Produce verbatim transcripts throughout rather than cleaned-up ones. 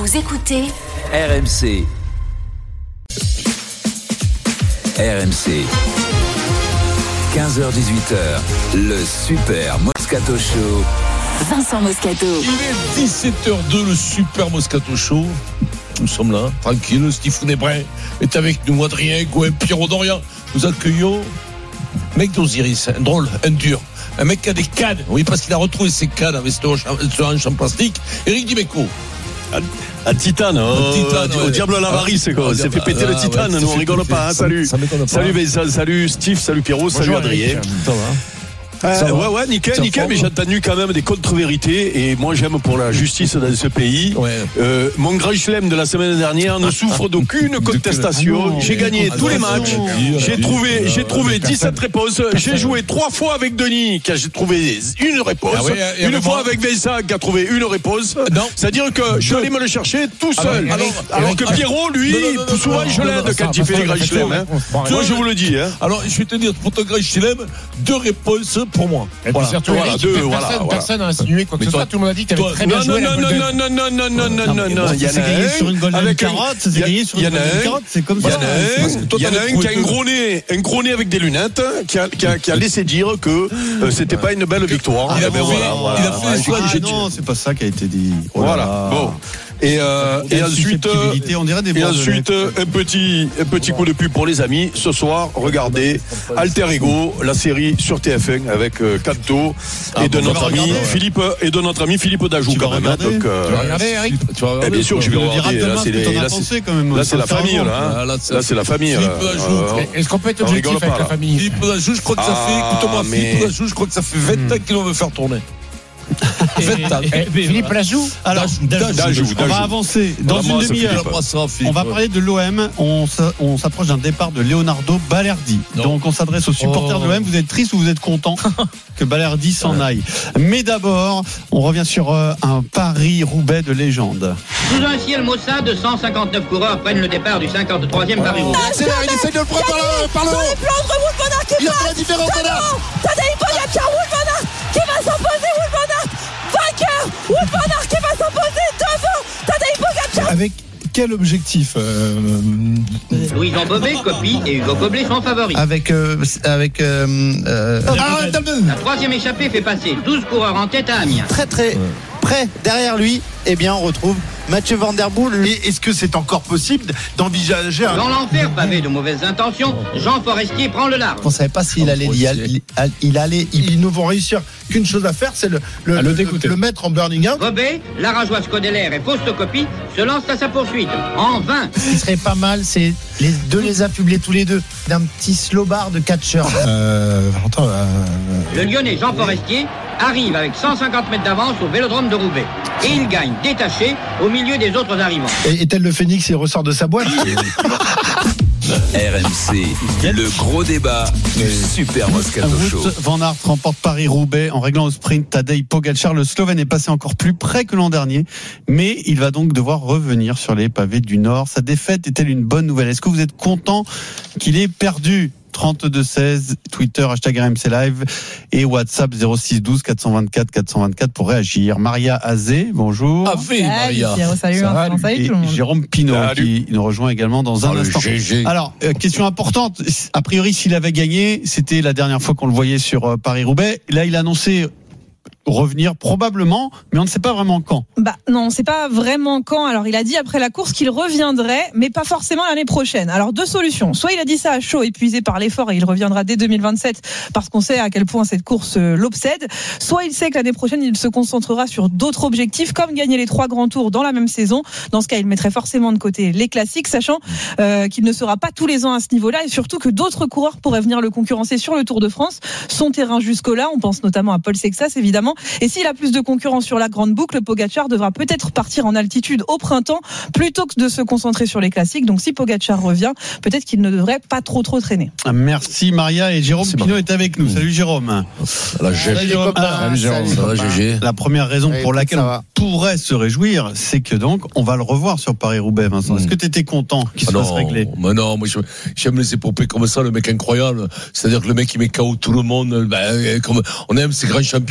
Vous écoutez R M C. R M C. quinze heures dix-huit heures, le Super Moscato Show. Vincent Moscato. Il est dix-sept heures deux, le Super Moscato Show. Nous sommes là, tranquille. Steve Nebrun est avec nous, Adrien Gouin, Pierrot Dorian. Nous accueillons mec d'Osiris, un drôle, un dur. Un mec qui a des cannes. Oui, parce qu'il a retrouvé ses cannes avec ce hanche en plastique. Eric Dimeco. Un titane, oh, titane au ouais. diable à l'avarice, quoi. Ah, c'est fait péter ah, le titane, ouais, nous on rigole pas, hein, salut. Ça, ça salut Vincent, salut Steve, salut Pierrot, Bonjour, salut Adrien. Eric. Ça va. Euh, ouais, ouais, nickel, nickel, mais j'ai entendu quand même des contre-vérités et moi j'aime pour la justice dans ce pays. Ouais. Euh, mon grand chelem de la semaine dernière ne souffre d'aucune contestation. Ah non, j'ai gagné tous les matchs. J'ai trouvé, j'ai trouvé dix-sept réponses. J'ai joué trois fois avec Denis, qui a trouvé une réponse. Ah ouais, une fois avec Vincent, qui a trouvé une réponse. Non. C'est-à-dire que je suis allé me le chercher tout seul. Alors, alors, alors que Pierrot, lui, souvent je l'aide quand il fait les grands chelems. Moi je vous le dis. Alors je vais te dire, pour ton grand chelem, deux réponses pour moi. Et voilà. Puis surtout, voilà, Eric, deux, personne, voilà, personne n'a voilà. insinué quoi que ce soit. Tout le monde a dit que tu avais très bien non, joué non, la non, Golden. non, non, non, non, non, non, non, non, non. C'est gagné sur une Golden carotte, c'est gagné sur une Golden carotte, c'est comme ça. Il y en a un qui a un gros nez, un gros nez avec des lunettes, qui a, qui a, qui a laissé dire que euh, c'était pas une belle victoire. Il a fait, il a fait ah, ah, non, c'est pas ça qui a été dit. Oh voilà. Bon. Et, euh, et ensuite, on dirait des et ensuite un petit, un petit coup de pub pour les amis. Ce soir, regardez Alter Ego, la série sur T F un avec euh, Canto et de notre ami Philippe et de notre ami Philippe Dajou quand même. Donc, euh, tu vas regarder, Eric? Tu vas regarder, et bien sûr, je vais regarder. Là, c'est les, là, c'est, quand même, là, c'est la famille. Là, là, c'est la famille. Philippe Dajou. Est-ce qu'on peut être objectif avec la famille? Philippe Dajou, je crois que ça fait, écoute-moi, Philippe Dajou, je crois que ça fait vingt ans qu'il veut faire tourner. vingt ans. Philippe Dajou. Alors, Dajou, Dajou, on va avancer dans une demi-heure. On va parler de l'O M. On, on s'approche d'un départ de Leonardo Balerdi. Non. Donc, on s'adresse aux supporters oh. de l'O M. Vous êtes triste ou vous êtes content que Balerdi s'en aille? Mais d'abord, on revient sur euh, un Paris-Roubaix de légende. Sous un ciel maussade, cent cinquante-neuf coureurs prennent le départ du cinquante-troisième oh. Paris-Roubaix. Il essaie de le prendre par le, par le haut. Il a fait la différence là. Tadej Pogačar, Wout van Aert qui va s'imposer, Wout van Aert vainqueur, Wout van Aert qui va s'imposer devant Tadej Pogačar. Avec quel objectif euh... Louis-Jean Bobet, Coppi et Hugo Goblet sont favoris. Avec euh, avec euh, euh... Ah, la troisième échappée fait passer douze coureurs en tête à Amiens. Très très ouais. près derrière lui, eh bien on retrouve Mathieu Van Der Poel. Et est-ce que c'est encore possible d'envisager un... Dans l'enfer pavé de mauvaises intentions, Jean Forestier prend le large. On ne savait pas s'il allait il, il, il allait il... Ils ne vont réussir qu'une chose à faire, c'est le, le, le, le, le mettre en burning out. Bobet, la rageoise Codeler et Fausto Coppi se lancent à sa poursuite en vain. Ce qui serait pas mal, c'est les deux les affubler tous les deux d'un petit slow bar de catcheur. Euh, euh, le Lyonnais Jean Forestier arrive avec cent cinquante mètres d'avance au Vélodrome de Roubaix et il gagne détaché au milieu des autres arrivants. Et, et tel le phénix, il ressort de sa boîte. R M C, le gros débat du Super Moscato Show. Wout van Aert remporte Paris-Roubaix en réglant au sprint Tadej Pogačar. Le Slovène est passé encore plus près que l'an dernier, mais il va donc devoir revenir sur les pavés du Nord. Sa défaite est-elle une bonne nouvelle? Est-ce que vous êtes content qu'il ait perdu? Trente-deux seize, Twitter, hashtag R M C Live et WhatsApp zéro six douze quatre cent vingt-quatre quatre cent vingt-quatre pour réagir. Maria Azé, bonjour. Azé, Maria. Salut, salut, salut tout le monde. Jérôme Pinault qui nous rejoint également dans un oh, instant. Alors, euh, question importante. A priori, s'il avait gagné, c'était la dernière fois qu'on le voyait sur euh, Paris-Roubaix. Là, il a annoncé revenir probablement, mais on ne sait pas vraiment quand. Bah non, on ne sait pas vraiment quand. Alors il a dit après la course qu'il reviendrait, mais pas forcément l'année prochaine. Alors deux solutions. Soit il a dit ça à chaud, épuisé par l'effort, et il reviendra dès deux mille vingt-sept parce qu'on sait à quel point cette course euh, l'obsède. Soit il sait que l'année prochaine il se concentrera sur d'autres objectifs, comme gagner les trois grands tours dans la même saison. Dans ce cas, il mettrait forcément de côté les classiques, sachant euh, qu'il ne sera pas tous les ans à ce niveau-là, et surtout que d'autres coureurs pourraient venir le concurrencer sur le Tour de France. Son terrain jusque-là, on pense notamment à Paul Sexas évidemment. Et s'il a plus de concurrence sur la grande boucle, Pogačar devra peut-être partir en altitude au printemps plutôt que de se concentrer sur les classiques. Donc si Pogačar revient, peut-être qu'il ne devrait pas trop trop traîner. Merci Maria, et Jérôme Pinault est avec nous. Salut Jérôme. La Salut Jérôme. Ah, Jérôme. Ça va, G G. La première raison oui, pour laquelle on pourrait se réjouir, c'est que donc on va le revoir sur Paris-Roubaix, Vincent. Est-ce que tu étais content qu'il ah se fasse régler? Mais non, moi j'aime les épopées comme ça, le mec incroyable. C'est-à-dire que le mec il met K O tout le monde. Ben, comme on aime ces grands champions, Marvin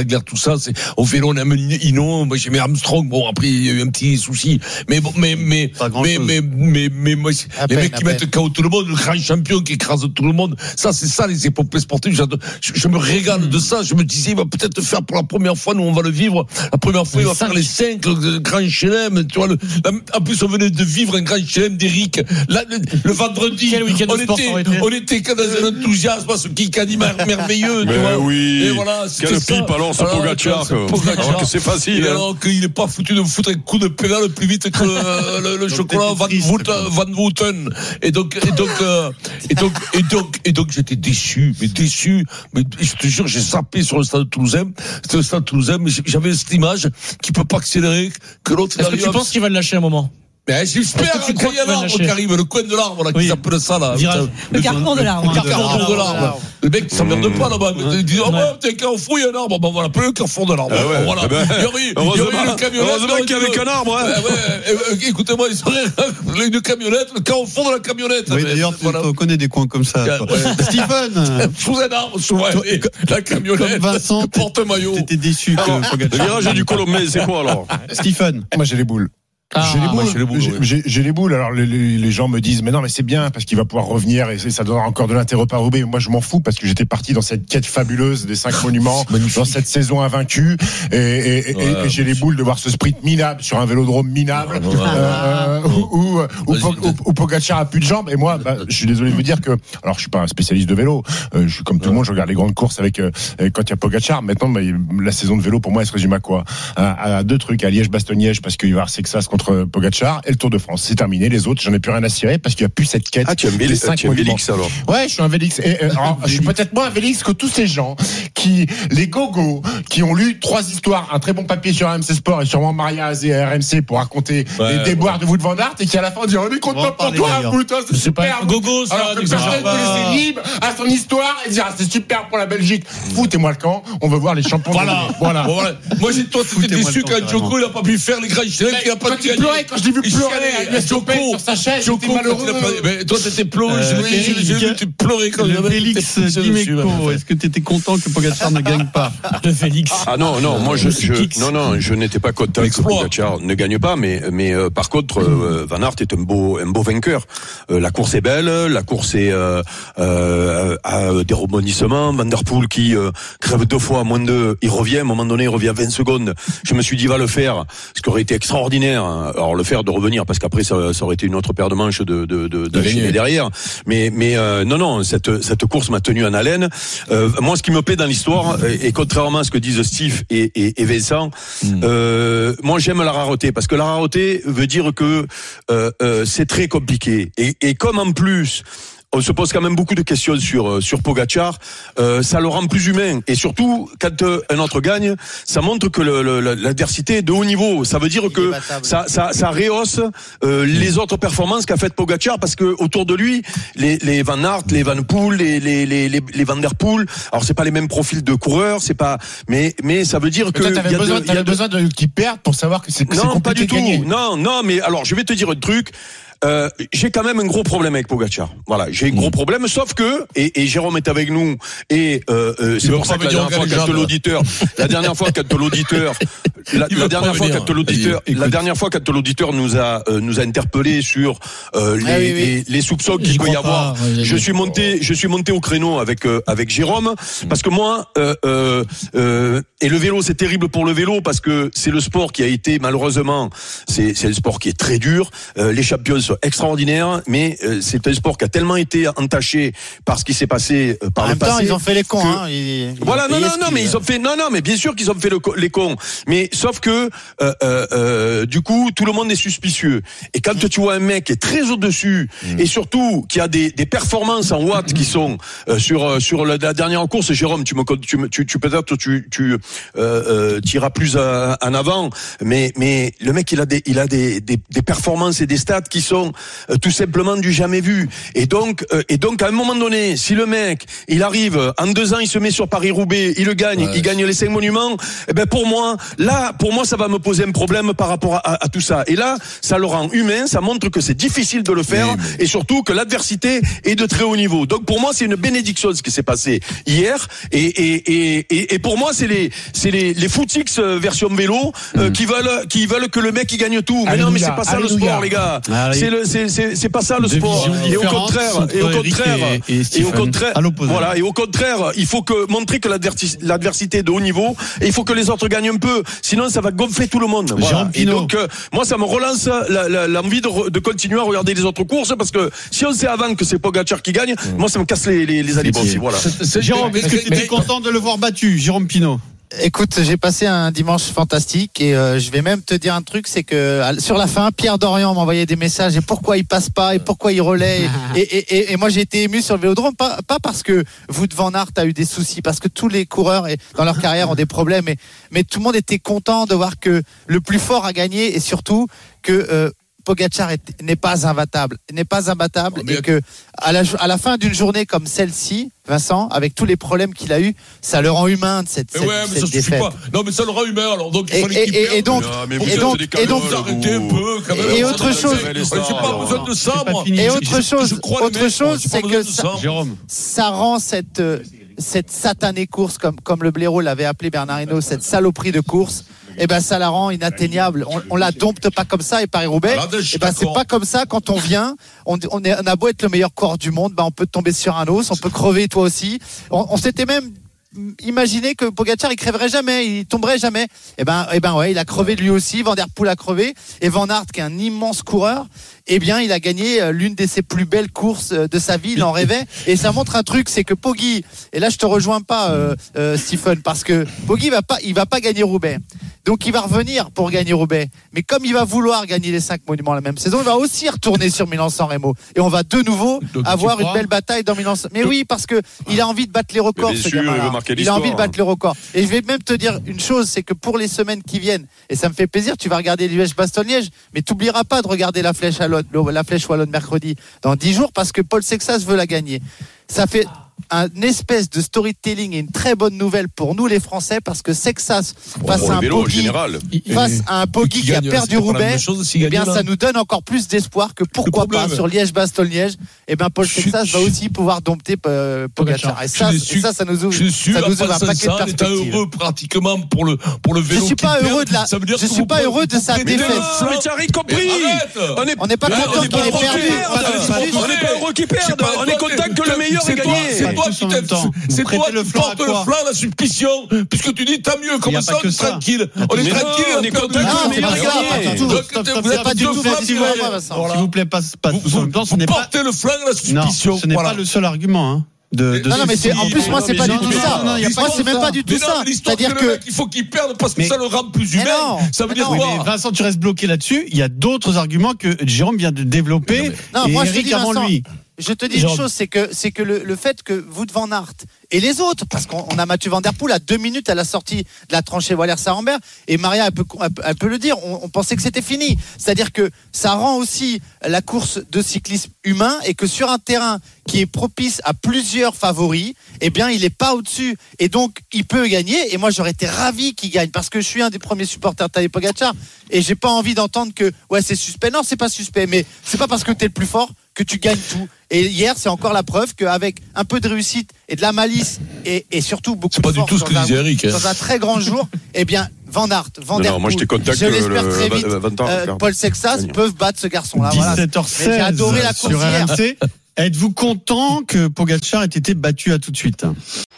Jagler, tout ça. C'est, au vélo, on aime Hinault. Moi, j'aimais Armstrong. Bon, après, il y a eu un petit souci. Mais bon, mais, mais, mais, mais, mais, mais, moi, à les peine, mecs qui à mettent peine. K O tout le monde, le grand champion qui écrase tout le monde. Ça, c'est ça, les épopées sportives. J'adore. Je, je me régale de ça. Je me disais, il va peut-être faire pour la première fois, nous, on va le vivre. La première fois, il va faire les cinq, le, le grand chelem. Tu vois, le, la, en plus, on venait de vivre un grand chelem d'Eric. Là, le, le vendredi, Quel week-end on de sport était, ça aurait été. on était que dans un enthousiasme, ce Kikadi merveilleux, tu Mais vois. oui. Et voilà, c'était Quelle ça. pipe alors, ce Alors, Pogacar, ce quoi. Pogacar. Alors que c'est facile, Et hein. alors qu'il n'est pas foutu de me foutre un coup de pédale plus vite que le, le, le chocolat Van Vouten, Van Vouten. Et donc, et donc, euh, et donc, et donc, et donc, j'étais déçu, mais déçu. Mais je te jure, j'ai zappé sur le stade toulousain. C'était le stade toulousain, mais j'avais cette image qui peut pas accélérer, que l'autre. Est-ce que tu penses qu'il va le lâcher un moment? Mais j'espère Est-ce que tu qu'il crois y a qu'il va l'arbre lâcher qui arrive, le coin de l'arbre, là, Oui. qu'ils appellent ça, là. Virage. Le carrefour de l'arbre. Le carrefour de l'arbre. Le mec, ça s'emmerde pas, là-bas. Il dit, oh, ouais, t'es un carrefour, il y a un arbre. Bon, voilà, plus le carrefour de l'arbre. Ah ouais. Voilà. Eh ben, Il y aurait, il y heureusement, aurait une camionnette. heureusement qu'il y avait qu'un arbre, hein. Ouais, ouais, écoutez-moi, il serait une camionnette, le carrefour de la camionnette. Oui, d'ailleurs, tu Voilà. connais des coins comme ça. toi. Ouais. Stephen, Sous un arbre, souvent. Toi, Et la comme camionnette. Vincent, Porte-maillot. t'étais déçu que Le Pogacar. virage du Colombais, c'est quoi alors? Stephen, Moi, j'ai les boules. Ah, j'ai les moi, boules. j'ai les boules, J'ai- ouais. j'ai- j'ai les boules. Alors les, les, les gens me disent mais non mais c'est bien parce qu'il va pouvoir revenir et c'est- ça donnera encore de l'intérêt par Roubaix. Moi je m'en fous parce que j'étais parti dans cette quête fabuleuse des cinq monuments, Magnifique. dans cette saison invaincue et, et, et, Ouais, et j'ai les boules de voir ce sprint minable sur un vélodrome minable Ouais, ouais, ouais. euh, où, où, où, Vas-y, Po- où- où Pogacar a plus de jambes et moi bah, je suis désolé de vous dire que alors je suis pas un spécialiste de vélo, euh, je suis comme tout le monde, je regarde les grandes courses avec euh, quand il y a Pogacar. Maintenant bah, la saison de vélo pour moi elle se résume à quoi? à, à deux trucs, à Liège-Bastogne-Liège parce qu'il va y avoir Sexas contre Pogacar et le Tour de France. C'est terminé. Les autres, j'en ai plus rien à cirer parce qu'il n'y a plus cette quête. Ah, tu aimes des Vélix, cinq tu aimes monuments. Vélix alors? Ouais, je suis un Vélix. Et, euh, alors, je suis peut-être moins un Vélix que tous ces gens qui, les gogos, qui ont lu trois histoires, un très bon papier sur R M C Sport et sûrement Maria Azé à R M C pour raconter Ouais, les déboires de Wout van Aert et qui à la fin disent on est On va content en pour parler, toi, d'ailleurs. Wout, hein, c'est C'est pas super. un gogo, ça, Alors que n'exagère peut-être pas. te laisser libre à son histoire et dire ah, c'est super pour la Belgique. Foutez-moi le camp. On veut voir les champions. Voilà. de voilà. Bon, voilà. Moi, j'ai, toi, t'étais Foutez-moi déçu le camp, quand Joko, carrément. il a pas pu faire les grands chelem, qu'il a pas Quand pu il gagner. pleurait, quand je l'ai vu Il pleurer chialait. à l'U S Open Joko, sur sa chaise, Joko, j'étais malheureux. quand il a pas- mais toi, t'étais pleuré. Euh, J'ai vu- j'ai j'ai vu, tu pleurais quand il le avait- Félix t'étais pissé dessus, Dimeco, ouais. est-ce que tu étais content que Pogacar ne gagne pas? Le Félix. Ah non, non, moi je, je non non, je n'étais pas content que Exploit. Pogacar ne gagne pas, mais mais euh, par contre euh, Van Aert est un beau un beau vainqueur. Euh, la course est belle, la course est euh, euh, a des rebondissements. Van der Poel qui euh, crève deux fois à moins de, il revient à un moment donné, il revient à vingt secondes. Je me suis dit il va le faire, ce qui aurait été extraordinaire. Alors le faire de revenir parce qu'après ça, ça aurait été une autre paire de manches de de de, de gagner. derrière. Mais mais euh, non non, cette cette course m'a tenu en haleine. Euh, moi ce qui me plaît dans l'histoire et, et contrairement à ce que disent Steve et, et, et Vincent, Mm. euh, moi j'aime la rareté parce que la rareté veut dire que euh, euh, c'est très compliqué et, et comme en plus on se pose quand même beaucoup de questions sur sur Pogacar, euh, ça le rend plus humain et surtout quand euh, un autre gagne, ça montre que le, le, l'adversité est de haut niveau. Ça veut dire que ça ça ça rehausse euh, les autres performances qu'a fait Pogacar parce que autour de lui, les les Van Aert, les Van Poel, les les les les, les Van der Poel, alors c'est pas les mêmes profils de coureurs, c'est pas mais mais ça veut dire que Toi, il y t'avais a besoin, de- il y a t'avais de- besoin de qu'ils perdent pour savoir que c'est que c'est non, pas compliqué du de gagner. tout. Non, non, mais alors je vais te dire un truc. Euh, j'ai quand même un gros problème avec Pogacar. Voilà, j'ai un gros problème. Sauf que et, et Jérôme est avec nous et euh, euh, c'est veut pour pas ça que la venir dernière fois en quand galop. l'auditeur, la dernière fois quand l'auditeur, la, Il la veut dernière pas fois venir. quand l'auditeur, Écoute. la dernière fois quand l'auditeur nous a euh, nous a interpellé sur euh, les, Ah oui, oui. les les soupçons qu'il J'y peut y crois pas. avoir. Ouais, Je ouais. suis monté, je suis monté au créneau avec euh, avec Jérôme parce que moi euh, euh, euh, et le vélo c'est terrible pour le vélo parce que c'est le sport qui a été malheureusement c'est c'est le sport qui est très dur. Euh, les champions sont extraordinaires, mais euh, c'est un sport qui a tellement été entaché par ce qui s'est passé euh, par En le même temps, passé. ils ont fait les cons. que- Hein. Ils- ils Voilà, ont non, payé non, ce non, qu'ils- mais ils ont fait, non, non, mais bien sûr qu'ils ont fait le, co- les cons. Mais sauf que, euh, euh, euh, du coup, tout le monde est suspicieux. Et quand tu vois un mec qui est très au-dessus et surtout qui a des, des performances en watts qui sont euh, sur euh, sur la, la dernière course, Jérôme, tu me tu, me- tu, tu peut-être tu tu euh, euh, t'iras plus à- en avant, mais mais le mec il a des il a des, des des performances et des stats qui sont sont euh, tout simplement du jamais vu. Et donc, euh, et donc à un moment donné, si le mec, il arrive en deux ans, il se met sur Paris-Roubaix, il le gagne, ouais. il gagne les cinq monuments. Eh ben pour moi, là, pour moi, ça va me poser un problème par rapport à, à, à tout ça. Et là, ça le rend humain, ça montre que c'est difficile de le faire, oui, mais... et surtout que l'adversité est de très haut niveau. Donc pour moi, c'est une bénédiction ce qui s'est passé hier. Et et et et, et pour moi, c'est les c'est les les footix version vélo euh, mmh. qui veulent qui veulent que le mec il gagne tout. Mais Alléluia. Non, mais c'est pas ça Alléluia. le sport, les gars. Ah, c'est le c'est c'est c'est pas ça le sport. Et au contraire, et au contraire, et, et, et au contraire, voilà, et au contraire, il faut que montrer que l'adversité est de haut niveau et il faut que les autres gagnent un peu. Sinon, ça va gonfler tout le monde. Voilà. Et donc, euh, moi, ça me relance la, la, l'envie de, de continuer à regarder les autres courses parce que si on sait avant que c'est Pogacar qui gagne, mmh. moi, ça me casse les les, les alibos aussi. Voilà. C'est, c'est, Jérôme, est-ce que tu étais content de le voir battu, Jérôme Pinot? Écoute, j'ai passé un dimanche fantastique et euh, je vais même te dire un truc, c'est que sur la fin, Pierre Dorian m'envoyait des messages et pourquoi il passe pas et pourquoi il relaie et, et, et, et moi j'ai été ému sur le Vélodrome, pas, pas parce que Wout van Aert a eu des soucis, parce que tous les coureurs et, dans leur carrière ont des problèmes, mais, mais tout le monde était content de voir que le plus fort a gagné et surtout que euh, Pogacar est, n'est pas imbattable, n'est pas imbattable oh, et que à la, à la fin d'une journée comme celle-ci, Vincent, avec tous les problèmes qu'il a eu, ça le rend humain de cette, cette, ouais, mais cette ça défaite. Pas. Non, mais ça le rend humain. Alors donc il fallait et, qu'il et, perde. et donc, mais et donc, et donc, arrêtez un peu. Quand même, et autre chose, j'ai pas besoin de ça, moi. Et autre chose, autre chose, c'est que ça, Jérôme, ça rend cette cette satanée course, comme comme le blaireau l'avait appelé Bernard Hinault, cette saloperie de course. Et ben ça la rend inatteignable. On, on la dompte pas comme ça et Paris-Roubaix. Et ben c'est pas comme ça quand on vient. On, on, est, on a beau être le meilleur coureur du monde, ben on peut tomber sur un os, on peut crever toi aussi. On, on s'était même imaginé que Pogacar il crèverait jamais, il tomberait jamais. Et ben, et ben ouais, il a crevé lui aussi. Van der Poel a crevé et Van Aert qui est un immense coureur. Eh bien, il a gagné l'une de ses plus belles courses de sa vie. Il en rêvait. Et ça montre un truc, c'est que Poggi. Et là, je te rejoins pas, euh, euh, Stephen, parce que Poggi va pas, il va pas gagner Roubaix. Donc, il va revenir pour gagner Roubaix. Mais comme il va vouloir gagner les cinq monuments la même saison, il va aussi retourner sur Milan-San Remo. Et on va de nouveau Donc, avoir une belle bataille dans Milan-San. Mais oui, parce que il a envie de battre les records, ce sûr, gamin-là. Il, il a envie de battre les records. Et je vais même te dire une chose, c'est que pour les semaines qui viennent, et ça me fait plaisir, tu vas regarder Liège-Bastogne-Liège, mais t'oublieras pas de regarder la flèche à l'autre, la flèche wallonne mercredi dans dix jours parce que Paul Sexas veut la gagner. Ça fait un espèce de storytelling et une très bonne nouvelle pour nous les Français parce que Sexas face bon, à un Poggi face à un Poggi qui, qui a perdu Roubaix, eh bien ça nous donne encore plus d'espoir que pourquoi pas sur Liège-Bastogne-Liège, eh bien Paul Sexas va aussi pouvoir dompter euh, Pogacar. Et ça, et ça, ça nous ouvre, ça nous ouvre un paquet de perspectives. Heureux pratiquement pour le pour le vélo. Je suis pas heureux de la, je suis pas heureux de sa défaite. Mais tu as rien compris. On n'est pas content qu'il ait perdu. On n'est pas heureux qu'il perde. On est content que le meilleur ait gagné. C'est toi qui t'es, c'est toi qui portes le flanc à la suspicion, puisque tu dis tant mieux, comme ça on est tranquille. On est tranquille, on est content que le meilleur ait gagné. Vous n'êtes pas du tout s'il vous plaît, pas tout en même temps. Vous portez le flanc à la suspicion. Ce n'est pas le seul argument, hein. De, de non, non, mais c'est, en plus, moi, c'est pas du tout ça. Moi, c'est même pas du tout ça. C'est-à-dire que. Il faut qu'il perde parce que ça le rend plus humain. Ça veut dire quoi? Vincent, tu restes bloqué là-dessus. Il y a d'autres arguments que Jérôme vient de développer. Non, moi, je te dis, Vincent, je te dis une chose, c'est que, c'est que le, le fait que Wout van Aert et les autres, parce qu'on on a Mathieu Van Der Poel à deux minutes à la sortie de la tranchée Valère-Sarambert, et Maria, elle peut, elle peut le dire, on, on pensait que c'était fini. C'est-à-dire que ça rend aussi la course de cyclisme humain et que sur un terrain qui est propice à plusieurs favoris, eh bien, il est pas au-dessus. Et donc, il peut gagner. Et moi, j'aurais été ravi qu'il gagne parce que je suis un des premiers supporters de Tadej Pogacar et j'ai pas envie d'entendre que, ouais, c'est suspect. Non, c'est pas suspect, mais c'est pas parce que t'es le plus fort que tu gagnes tout. Et hier, c'est encore la preuve qu'avec un peu de réussite et de la malice et, et surtout beaucoup c'est de pas force du tout ce que dans, disait un, Eric, hein. dans un très grand jour, eh bien, Van Aert, Van Der Poel, je l'espère le, très vite, euh, Paul Sexas peuvent battre ce garçon-là. dix-sept heures seize voilà. J'ai adoré la course sur hier. R M C. Êtes-vous content que Pogacar ait été battu à tout de suite?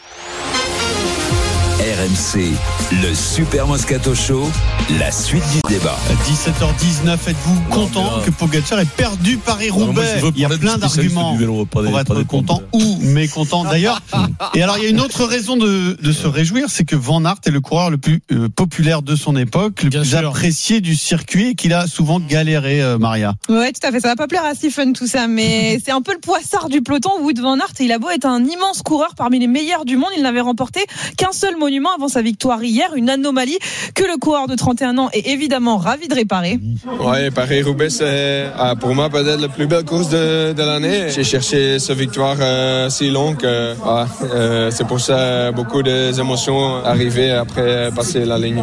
R M C, le Super Moscato Show, la suite du débat. dix-sept heures dix-neuf, êtes-vous content que Pogacar ait perdu Paris-Roubaix? Il y a plein d'arguments vélo, pour des, être content ou mécontent d'ailleurs. Et alors il y a une autre raison de, de se réjouir, c'est que Van Aert est le coureur le plus euh, populaire de son époque, le Bien plus sûr. apprécié du circuit et qu'il a souvent galéré, euh, Maria. Ouais, tout à fait. Ça va pas plaire à Stephen tout ça, mais c'est un peu le poissard du peloton. Wout van Aert, il a beau être un immense coureur parmi les meilleurs du monde, il n'avait remporté qu'un seul monument avant sa victoire hier. Une anomalie que le coureur de trente et un ans est évidemment ravi de réparer. Ouais, Paris-Roubaix, c'est pour moi peut-être la plus belle course de, de l'année. J'ai cherché cette victoire euh, si longue. Euh, ouais, euh, c'est pour ça beaucoup d'émotions arrivées après passer la ligne.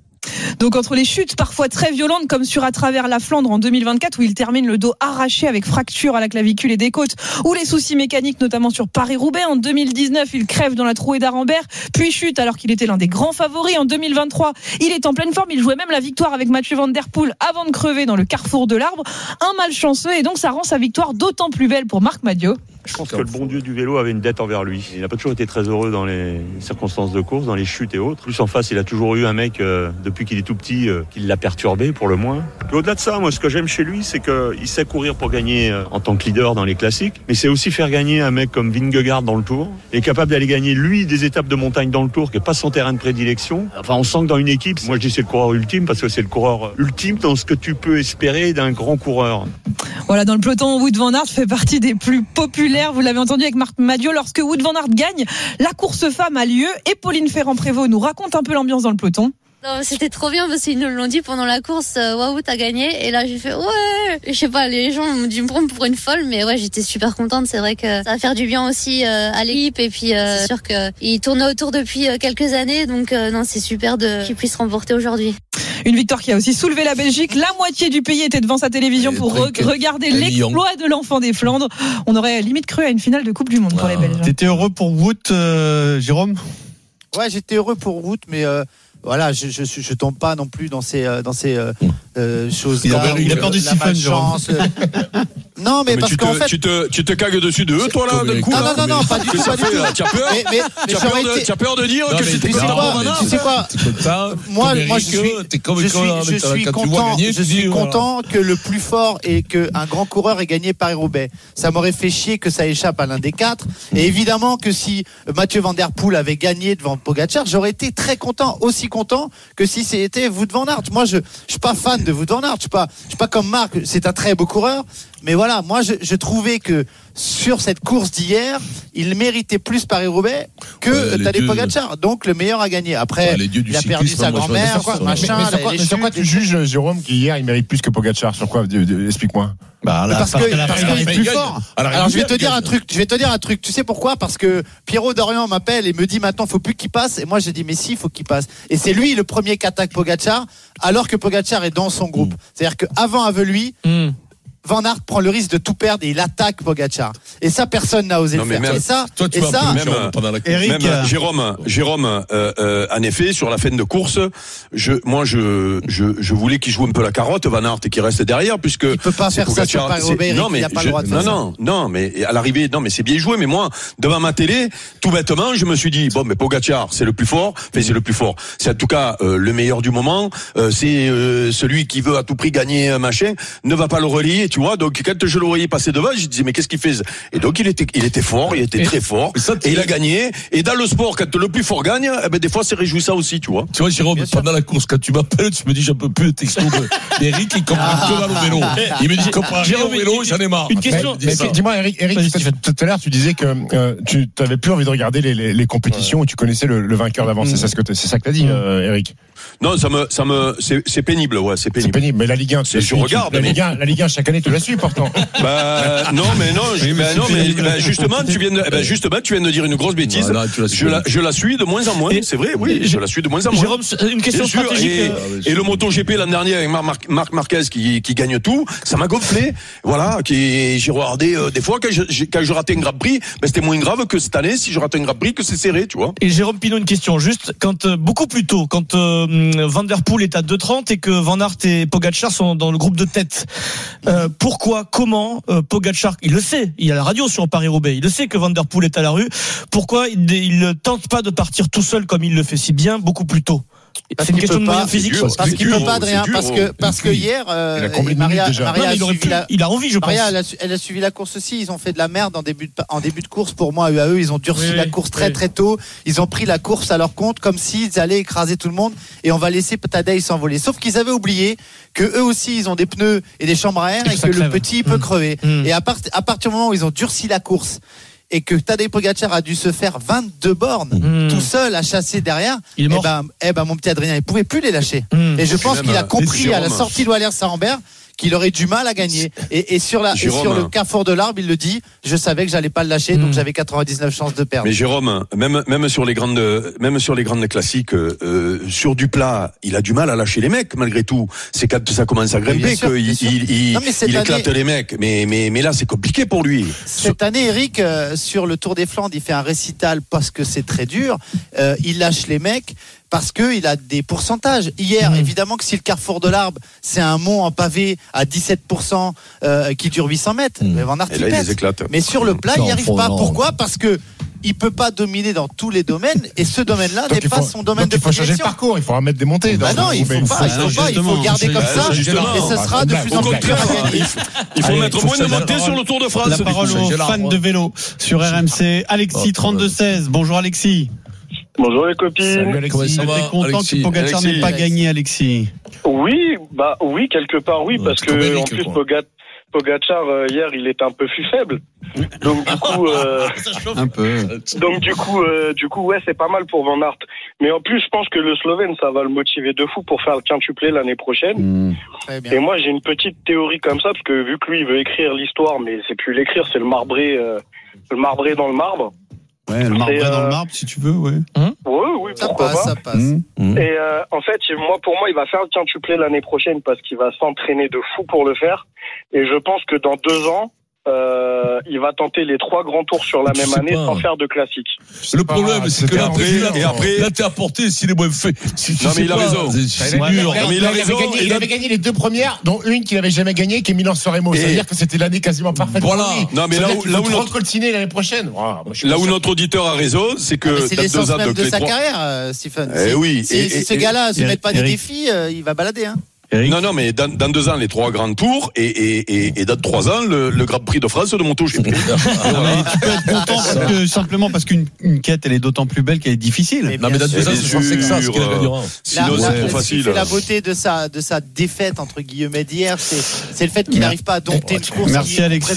Donc entre les chutes parfois très violentes comme sur à travers la Flandre en deux mille vingt-quatre où il termine le dos arraché avec fracture à la clavicule et des côtes, ou les soucis mécaniques notamment sur Paris-Roubaix en deux mille dix-neuf, il crève dans la trouée d'Arambert puis chute alors qu'il était l'un des grands favoris. En deux mille vingt-trois, il est en pleine forme, il jouait même la victoire avec Mathieu Van Der Poel avant de crever dans le carrefour de l'Arbre. Un malchanceux, et donc ça rend sa victoire d'autant plus belle pour Marc Madiot. Je pense que le bon Dieu du vélo avait une dette envers lui. Il n'a pas toujours été très heureux dans les circonstances de course, dans les chutes et autres. Plus en face, il a toujours eu un mec, euh, depuis qu'il est tout petit, euh, qui l'a perturbé pour le moins. Et au-delà de ça, moi, ce que j'aime chez lui, c'est qu'il sait courir pour gagner euh, en tant que leader dans les classiques, mais c'est aussi faire gagner un mec comme Vingegaard dans le Tour, et capable d'aller gagner, lui, des étapes de montagne dans le Tour, qui n'est pas son terrain de prédilection. Enfin, on sent que dans une équipe, moi je dis c'est le coureur ultime, parce que c'est le coureur ultime dans ce que tu peux espérer d'un grand coureur. Voilà, dans le peloton, Wout van Aert fait partie des plus populaires. Vous l'avez entendu avec Marc Madiot. Lorsque Wout van Aert gagne, la course femme a lieu et Pauline Ferrand-Prévot nous raconte un peu l'ambiance dans le peloton. Non, c'était trop bien parce qu'ils nous l'ont dit pendant la course. Waouh, t'as gagné. Et là, j'ai fait ouais. Je sais pas, les gens m'ont dû me prendre pour une folle, mais ouais, j'étais super contente. C'est vrai que ça va faire du bien aussi euh, à l'équipe. Et puis, euh, c'est sûr qu'ils tournaient autour depuis euh, quelques années. Donc, euh, non, c'est super de qu'ils puissent remporter aujourd'hui. Une victoire qui a aussi soulevé la Belgique. La moitié du pays était devant sa télévision et pour re- regarder l'exploit de l'enfant des Flandres. On aurait limite cru à une finale de Coupe du Monde ah. pour les Belges. T'étais heureux pour Wout, euh, Jérôme ? Ouais, j'étais heureux pour Wout, mais euh, voilà, je, je je tombe pas non plus dans ces euh, dans ces euh, euh, choses-là. Il a perdu six fun, Jérôme. Non, mais, mais parce tu qu'en te, fait, tu te, tu te cagues dessus d'eux, toi là, d'un coup. Non, non, non, non, pas du tout, pas du tout. Tu as peur, mais, mais, tu as peur, de, tu as peur de dire non, que c'était pas bon. Tu sais quoi? Moi, moi, je suis, je suis, je suis content, je suis content que le plus fort et que un grand coureur ait gagné Paris-Roubaix. Ça m'aurait fait chier que ça échappe à l'un des quatre. Et évidemment que si Mathieu Van Der Poel avait gagné devant Pogačar, j'aurais été très content, aussi content que si c'était Wout van Aert. Moi, je, je suis pas fan de Wout van Aert. Je suis pas, je suis pas comme Marc. C'est un très beau coureur. Mais voilà, moi, je, je trouvais que sur cette course d'hier, il méritait plus Paris-Roubaix que ouais, Tadej Pogačar. Donc, le meilleur a gagné. Après, ouais, il a perdu sa grand-mère, machin. Mais sur quoi, sur quoi tu juges, Jérôme, qu'hier, il mérite plus que Pogačar? Sur quoi? Explique-moi. Bah, là, parce, parce que, parce qu'il est plus fort. Alors, Alors je vais te dire un truc. Je vais te dire un truc. Tu sais pourquoi? Parce que Pierrot Dorian m'appelle et me dit maintenant, faut plus qu'il passe. Et moi, j'ai dit mais si, faut qu'il passe. Et c'est lui le premier qui attaque Pogačar, alors que Pogačar est dans son groupe. Mm. C'est-à-dire qu'avant, avec lui. Mm. Van Aert prend le risque de tout perdre et il attaque Pogačar. Et ça, personne n'a osé non, le faire. Même, et ça, toi, tu et ça, même, pendant la Eric, même euh, Jérôme, Jérôme, euh, euh, en effet, sur la fin de course, je, moi, je, je, je voulais qu'il joue un peu la carotte, Van Aert, et qu'il reste derrière, puisque il peut pas faire Pogačar, ça sur Paris-Roubaix. Non, mais il a pas je, le droit de non, faire non, ça. non, mais à l'arrivée, non, mais c'est bien joué. Mais moi, devant ma télé, tout bêtement, je me suis dit bon, mais Pogačar, c'est le plus fort. Enfin, c'est le plus fort. C'est en tout cas euh, le meilleur du moment. Euh, c'est euh, celui qui veut à tout prix gagner un machin, ne va pas le relier, tu vois. Donc quand je le voyais passer devant, je disais mais qu'est-ce qu'il fait? Et donc il était, il était fort, il était et, très fort, et, ça, et il a gagné. Et dans le sport, quand le plus fort gagne, eh ben des fois c'est réjouissant aussi, tu vois. Tu vois, Jérôme, bien pendant sûr. La course, quand tu m'appelles, tu me dis j'en peux plus le texto d'Eric, il comprend ah, que mal au vélo. Il me dit comprend rien au vélo, j'en ai marre. Une question. Mais, mais dis-moi, Eric, Eric tout à l'heure, tu disais que euh, tu n'avais plus envie de regarder les, les, les compétitions ouais. où tu connaissais le, le vainqueur d'avance. Mm. C'est ça ce que c'est ça que t'as dit, mm. euh, Eric. Non, ça me, ça me, c'est, c'est pénible, ouais, c'est pénible. C'est pénible, mais la Ligue un, tu je regarde. La Ligue un, la Ligue un, chaque année, tu la suis pourtant. Bah, non, mais non, je, oui, mais bah, non, mais bah, justement, tu viens de, bah, justement, tu viens de dire une grosse bêtise. Voilà, la je la, je la suis de moins en moins. Et, c'est vrai, oui, je, je la suis de moins en moins. Jérôme, une question stratégique. Et, et, et le MotoGP l'an dernier avec Marc, Marc Marquez qui, qui gagne tout, ça m'a gonflé. Voilà, qui, j'ai regardé euh, des fois quand je, quand je ratais un Grand Prix, ben c'était moins grave que cette année si je rate un Grand Prix que c'est serré, tu vois. Et Jérôme Pinot, une question juste, quand euh, beaucoup plus tôt, quand euh, Van Der Poel est à deux trente et que Van Aert et Pogačar sont dans le groupe de tête, euh, pourquoi, comment euh, Pogačar, il le sait, il a la radio sur Paris-Roubaix, il le sait que Van Der Poel est à la rue, pourquoi il ne tente pas de partir tout seul comme il le fait si bien beaucoup plus parce c'est une question de moyens physiques. Parce qu'il peut pas de rien, parce que parce que hier, euh, Maria, Maria a suivi la, il a envie, je pense. Maria, elle a, elle a suivi la course aussi. Ils ont fait de la merde en début de, en début de course. Pour moi, eux à eux, ils ont durci oui, la course très oui. très tôt. Ils ont pris la course à leur compte, comme s'ils allaient écraser tout le monde. Et on va laisser Tadej s'envoler. Sauf qu'ils avaient oublié que eux aussi, ils ont des pneus et des chambres à air et, et que, que le petit peut mmh. crever. Mmh. Et à, part, à partir du moment où ils ont durci la course. et que Tadej Pogačar a dû se faire vingt-deux bornes mmh. tout seul à chasser derrière, il est mort. Eh ben, eh ben mon petit Adrien, il pouvait plus les lâcher. Mmh. Et je pense qu'il a compris à la sortie de Valère-Saint-Rambert qu'il aurait du mal à gagner. Et, et, sur, la, et sur le carrefour de l'Arbre, il le dit, je savais que j'allais pas le lâcher, mmh. donc j'avais quatre-vingt-dix-neuf chances de perdre. Mais Jérôme, même, même sur les grandes, même sur les grandes classiques, euh, sur du plat, il a du mal à lâcher les mecs, malgré tout. C'est quand ça commence à grimper qu'il il, il, non, il éclate année, les mecs. Mais, mais, mais là, c'est compliqué pour lui. Cette année, Eric, euh, sur le Tour des Flandres, il fait un récital parce que c'est très dur. Euh, il lâche les mecs. Parce qu'il a des pourcentages. Hier, mmh. évidemment que si le carrefour de l'Arbre, c'est un mont en pavé à dix-sept pour cent euh, qui dure huit cents mètres, mmh. Van Aert il pète. Mais sur le plat, non, il n'y arrive pas. Non. Pourquoi ? Parce que il peut pas dominer dans tous les domaines et ce domaine-là n'est pas son domaine de prédilection. Il faut changer le parcours, il faudra mettre des montées. Bah non, il faut pas, il faut pas, il faut garder comme ça et ce sera de plus en plus dur à gagner. Il faut mettre moins de montées sur le Tour de France. La parole aux fans de vélo sur R M C. Alexis trente-deux seize. Bonjour Alexis. Bonjour les copines. Salut Alexis. T'es content Alexis. que Pogačar n'ait pas gagné, Alexis? Oui, bah oui, quelque part oui, parce que en plus Pogačar, Pogačar euh, hier il était un peu plus faible. Donc du coup, euh, un peu. Donc du coup, euh, du coup ouais, c'est pas mal pour Van Aert. Mais en plus, je pense que le Slovène, ça va le motiver de fou pour faire le quintuplé l'année prochaine. Mmh. Et moi, j'ai une petite théorie comme ça, parce que vu que lui, il veut écrire l'histoire, mais c'est plus l'écrire, c'est le marbrer, euh, le marbrer dans le marbre. Ouais, le marbre euh... dans le marbre, si tu veux, ouais. Hein oui, oui, ça pourquoi passe, pas. ça passe. Mmh. Et euh, en fait, moi, pour moi, il va faire le quintuplé l'année prochaine parce qu'il va s'entraîner de fou pour le faire. Et je pense que dans deux ans, euh, il va tenter les trois grands tours sur la même année pas. sans faire de classique. Le problème, c'est, c'est que là, après, et après, là, t'es apporté s'il est moins fait. Si, non, mais il a raison. C'est ouais, dur. Mais il, a raison. Gagné, il, il avait gagné les deux premières, dont une qu'il avait jamais gagnée, qui est Milan-San Remo. Ça veut dire que c'était l'année quasiment parfaite. Voilà. Non, mais là où, là où notre coltiné l'année prochaine. Wow, là où notre auditeur a raison, c'est que ah, c'est l'essence même de sa carrière, Stephen. Eh oui. Si ce gars-là se met pas des défis, il va balader, hein. Eric. Non, non, mais dans, dans deux ans, les trois grands tours, et, et, et, et dans trois ans, le, le Grand Prix de France de MotoGP. Voilà. Tu peux être content parce que, simplement parce qu'une une quête, elle est d'autant plus belle qu'elle est difficile. Mais non, mais dans deux ans, c'est censé que ça, ce qu'il a gagné. Sinon, c'est trop facile. La beauté de sa, de sa défaite, entre guillemets, d'hier, c'est, c'est le fait qu'il n'arrive pas à dompter une course. Merci, Alexis.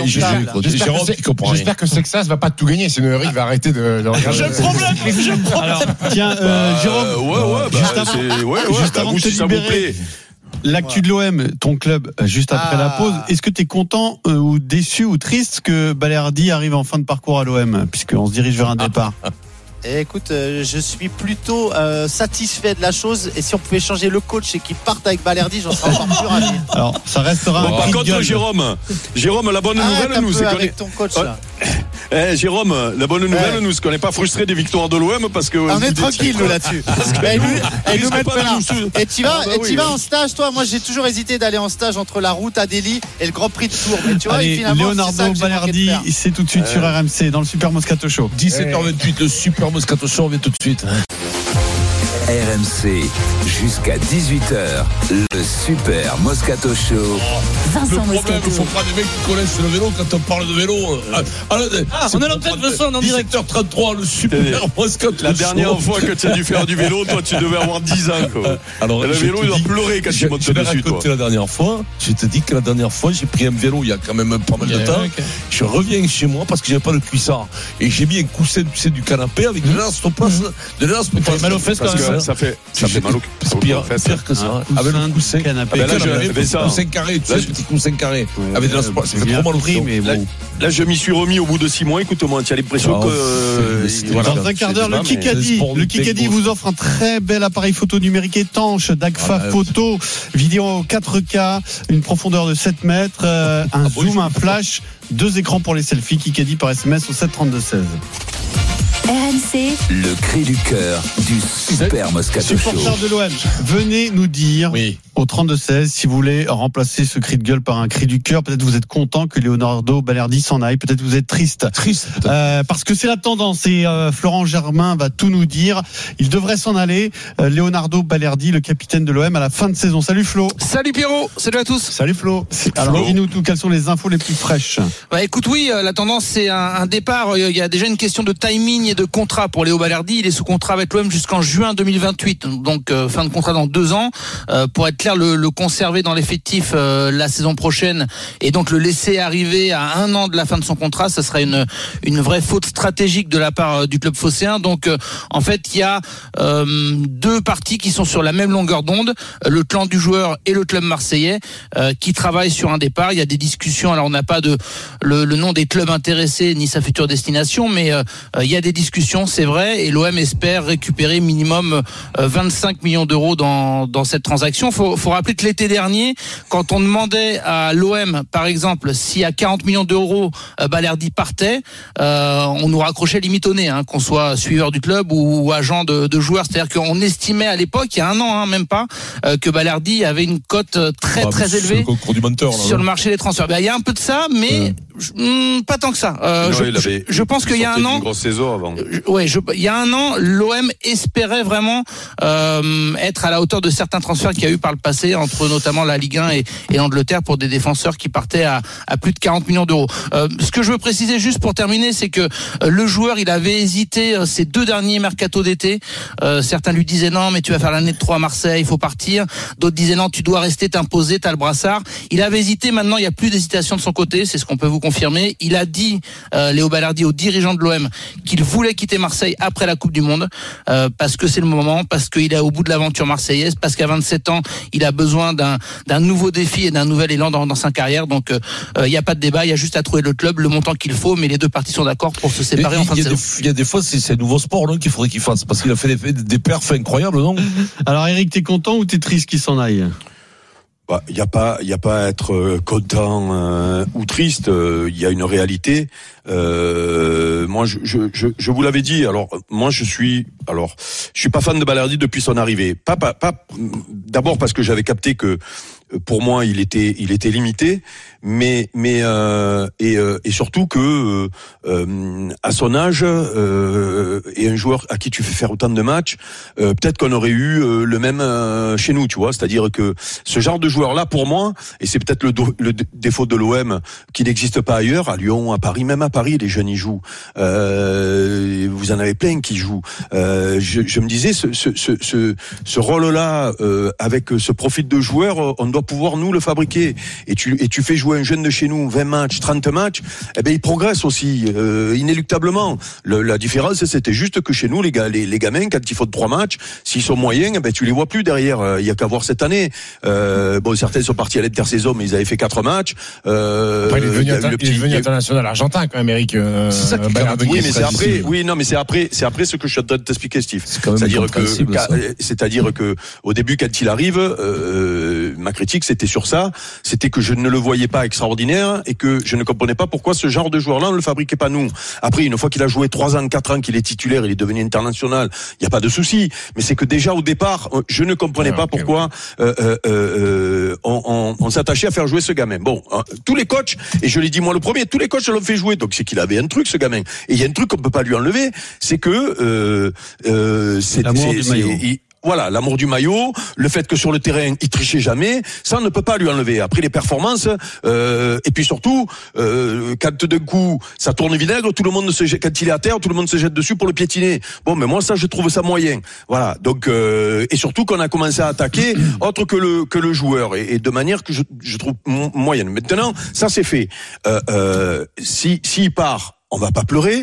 J'espère que Sexas va pas tout gagner, sinon Eric va arrêter de regarder. J'ai le problème, j'ai le problème. Alors, tiens, Jérôme. Ouais, ouais, juste avant de te libérer. L'actu de l'O M, ton club, juste après ah. la pause. Est-ce que tu es content euh, ou déçu ou triste que Balerdi arrive en fin de parcours à l'O M, puisqu'on se dirige vers un départ? Et écoute, euh, je suis plutôt euh, satisfait de la chose. Et si on pouvait changer le coach et qu'il parte avec Balerdi, j'en serais encore plus ravi. Alors, ça restera bon, un par contre, gueule. Jérôme, Jérôme, la bonne Arrête nouvelle, nous, c'est qu'on avec ton coach là. Eh, Jérôme, la bonne nouvelle, ouais. nous, c'est qu'on n'est pas frustré des victoires de l'O M parce que. On est tranquille, nous, là-dessus. Et nous, et nous mettre pas là. Et tu vas, ah bah et tu oui, vas oui. en stage, toi. Moi, j'ai toujours hésité d'aller en stage entre la route à Delhi et le Grand Prix de Tours. Mais tu vois, allez, finalement, Leonardo Balerdi, c'est tout de suite euh... sur R M C, dans le Super Moscato Show. dix-sept heures vingt-huit, le Super Moscato Show, on vient tout de suite. R M C, jusqu'à dix-huit heures, le Super Moscato Show. Oh, le problème, il faut pas des mecs qui connaissent le vélo quand on parle de vélo. Ah, ah, ah on a l'antenne de son en direct. dix-sept heures trente-trois, le Super Moscato Show. La dernière fois que tu as dû faire du vélo, toi, tu devais avoir dix ans. Quoi. Alors, et le vélo, il doit pleurer quand tu montes dessus. Je raconté la dernière fois. Je te dis que la dernière fois, j'ai pris un vélo il y a quand même pas mal de temps. Je reviens chez moi parce que j'avais pas de cuissard. Et j'ai mis un coussin, tu sais, du canapé avec de l'élastopasse. De l'élastopasse. Mal aux fesses quand même. Ça fait, ça fait mal au pire, pire que ça. Avec un coussin canapé. Là, j'avais ça. Coussin carré, tu sais, petit coussin carré. Avec de la, ça fait trop mal au prix, mais bon. Là, je m'y suis remis au bout de six mois. Écoute-moi, tu as l'impression que. Dans un quart d'heure, le Kikadi, le Kikadi vous offre un très bel appareil photo numérique étanche d'Agfa Photo, vidéo quatre K, une profondeur de sept mètres, un zoom, un flash, deux écrans pour les selfies. Kikadi par S M S au sept trente-deux seize. R M C, le cri du cœur du Super Moscato Show. Supporters de l'O M, venez nous dire oui. au trente-deux seize si vous voulez remplacer ce cri de gueule par un cri du cœur. Peut-être vous êtes content que Leonardo Balerdi s'en aille. Peut-être vous êtes triste. Triste. Euh, parce que c'est la tendance et euh, Florent Germain va tout nous dire. Il devrait s'en aller. Euh, Leonardo Balerdi, le capitaine de l'O M à la fin de saison. Salut Flo. Salut Pierrot. Salut à tous. Salut Flo. Alors dis-nous tout. Quelles sont les infos les plus fraîches? Bah écoute, oui, la tendance c'est un, un départ. Il y a déjà une question de timing et de contrat pour Léo Balerdi. Il est sous contrat avec l'O M jusqu'en juin deux mille vingt-huit, donc euh, fin de contrat dans deux ans. Euh, pour être clair, le, le conserver dans l'effectif euh, la saison prochaine et donc le laisser arriver à un an de la fin de son contrat, ça serait une une vraie faute stratégique de la part euh, du club phocéen. Donc euh, en fait, il y a euh, deux parties qui sont sur la même longueur d'onde, le clan du joueur et le club marseillais euh, qui travaillent sur un départ. Il y a des discussions, alors on n'a pas de le, le nom des clubs intéressés ni sa future destination, mais euh, il y a des discussions, c'est vrai, et l'O M espère récupérer minimum euh, vingt-cinq millions d'euros dans dans cette transaction. Faut faut rappeler que l'été dernier, quand on demandait à l'O M par exemple si à quarante millions d'euros euh, Balerdi partait, euh, on nous raccrochait limite au nez, hein, qu'on soit suiveur du club ou, ou agent de, de joueurs. C'est-à-dire qu'on estimait à l'époque, il y a un an, hein, même pas, euh, que Balerdi avait une cote très ah, très élevée du menteur, là, sur le marché des transferts. Ben, il y a un peu de ça, mais euh. mh, pas tant que ça. Euh, non, je, il avait, je, je pense qu'il y a un an, une grosse saison avant. Je, ouais, je, il y a un an, l'O M espérait vraiment euh, être à la hauteur de certains transferts qu'il y a eu par le passé entre notamment la Ligue un et, et l'Angleterre pour des défenseurs qui partaient à, à plus de quarante millions d'euros. Euh, ce que je veux préciser juste pour terminer, c'est que euh, le joueur, il avait hésité euh, ces deux derniers mercato d'été. Euh, certains lui disaient non, mais tu vas faire l'année de trois à Marseille, il faut partir. D'autres disaient non, tu dois rester, t'imposer, t'as le brassard. Il avait hésité. Maintenant, il n'y a plus d'hésitation de son côté. C'est ce qu'on peut vous confirmer. Il a dit, euh, Léo Balerdi, aux dirigeants de l'O M, qu'il voulait quitter Marseille après la Coupe du Monde, euh, parce que c'est le moment, parce qu'il est au bout de l'aventure marseillaise, parce qu'à vingt-sept ans, il a besoin d'un, d'un nouveau défi et d'un nouvel élan dans, dans sa carrière. Donc, il euh, n'y a pas de débat. Il y a juste à trouver le club, le montant qu'il faut, mais les deux parties sont d'accord pour se séparer en fin de saison. Il y a des fois, c'est, c'est un nouveau sport, non, qu'il faudrait qu'il fasse, parce qu'il a fait des, des perfs incroyables, non? Alors, Eric, t'es content ou t'es triste qu'il s'en aille? Il bah, y a pas, il y a pas à être content euh, ou triste. Il euh, y a une réalité. Euh, moi, je, je, je, je vous l'avais dit. Alors, moi, je suis, alors, je suis pas fan de Balerdi depuis son arrivée. Pas, pas, pas. D'abord parce que j'avais capté que pour moi, il était, il était limité, mais, mais euh, et, euh, et surtout que euh, à son âge euh, et un joueur à qui tu fais faire autant de matchs, euh, peut-être qu'on aurait eu euh, le même euh, chez nous, tu vois. C'est-à-dire que ce genre de joueur-là, pour moi, et c'est peut-être le, do, le défaut de l'O M qui n'existe pas ailleurs, à Lyon, à Paris, même à Paris, les jeunes y jouent. Euh, vous en avez plein qui jouent. Euh, je, je me disais, ce, ce, ce, ce, ce rôle-là, euh, avec ce profil de joueur, on doit pouvoir nous le fabriquer. Et tu et tu fais jouer un jeune de chez nous vingt matchs, trente matchs, eh ben il progresse aussi euh, inéluctablement. Le, la différence, c'était juste que chez nous, les gars, les, les gamins, quand ils font trois matchs, s'ils sont moyens, eh ben tu les vois plus derrière. Il y a qu'à voir cette année. Euh, bon, certains sont partis à l'intersaison, mais ils avaient fait quatre matchs. Euh, après, il est devenu, inter- petit, il est devenu international argentin quand même, Eric. Euh, c'est ça qui Balerdi, oui, mais c'est après. Oui, non, mais c'est après. C'est après ce que je suis en train de t'expliquer, Steve. C'est c'est-à-dire que, ça. c'est-à-dire que au début, quand il arrive, euh, ma critique, c'était sur ça, c'était que je ne le voyais pas extraordinaire et que je ne comprenais pas pourquoi ce genre de joueur-là on ne le fabriquait pas nous. Après, une fois qu'il a joué trois ans, quatre ans, qu'il est titulaire, il est devenu international, il n'y a pas de souci. Mais c'est que déjà au départ, je ne comprenais ah, pas okay, pourquoi okay. Euh, euh, euh, on, on, on s'attachait à faire jouer ce gamin. Bon, hein, tous les coachs, et je l'ai dit moi le premier, tous les coachs l'ont fait jouer, donc c'est qu'il avait un truc ce gamin. Et il y a un truc qu'on peut pas lui enlever, c'est que euh, euh, c'est, l'amour c'est, du c'est maillot. Il, Voilà, l'amour du maillot, le fait que sur le terrain il trichait jamais, ça on ne peut pas lui enlever. Après les performances, euh, et puis surtout, euh, quand d'un coup ça tourne vinaigre, tout le monde se jette, quand il est à terre, tout le monde se jette dessus pour le piétiner. Bon, mais moi ça je trouve ça moyen. Voilà, donc euh, et surtout qu'on a commencé à attaquer autre que le que le joueur et, et de manière que je, je trouve moyenne. Maintenant, ça c'est fait. Euh, euh, si s'il part, on va pas pleurer.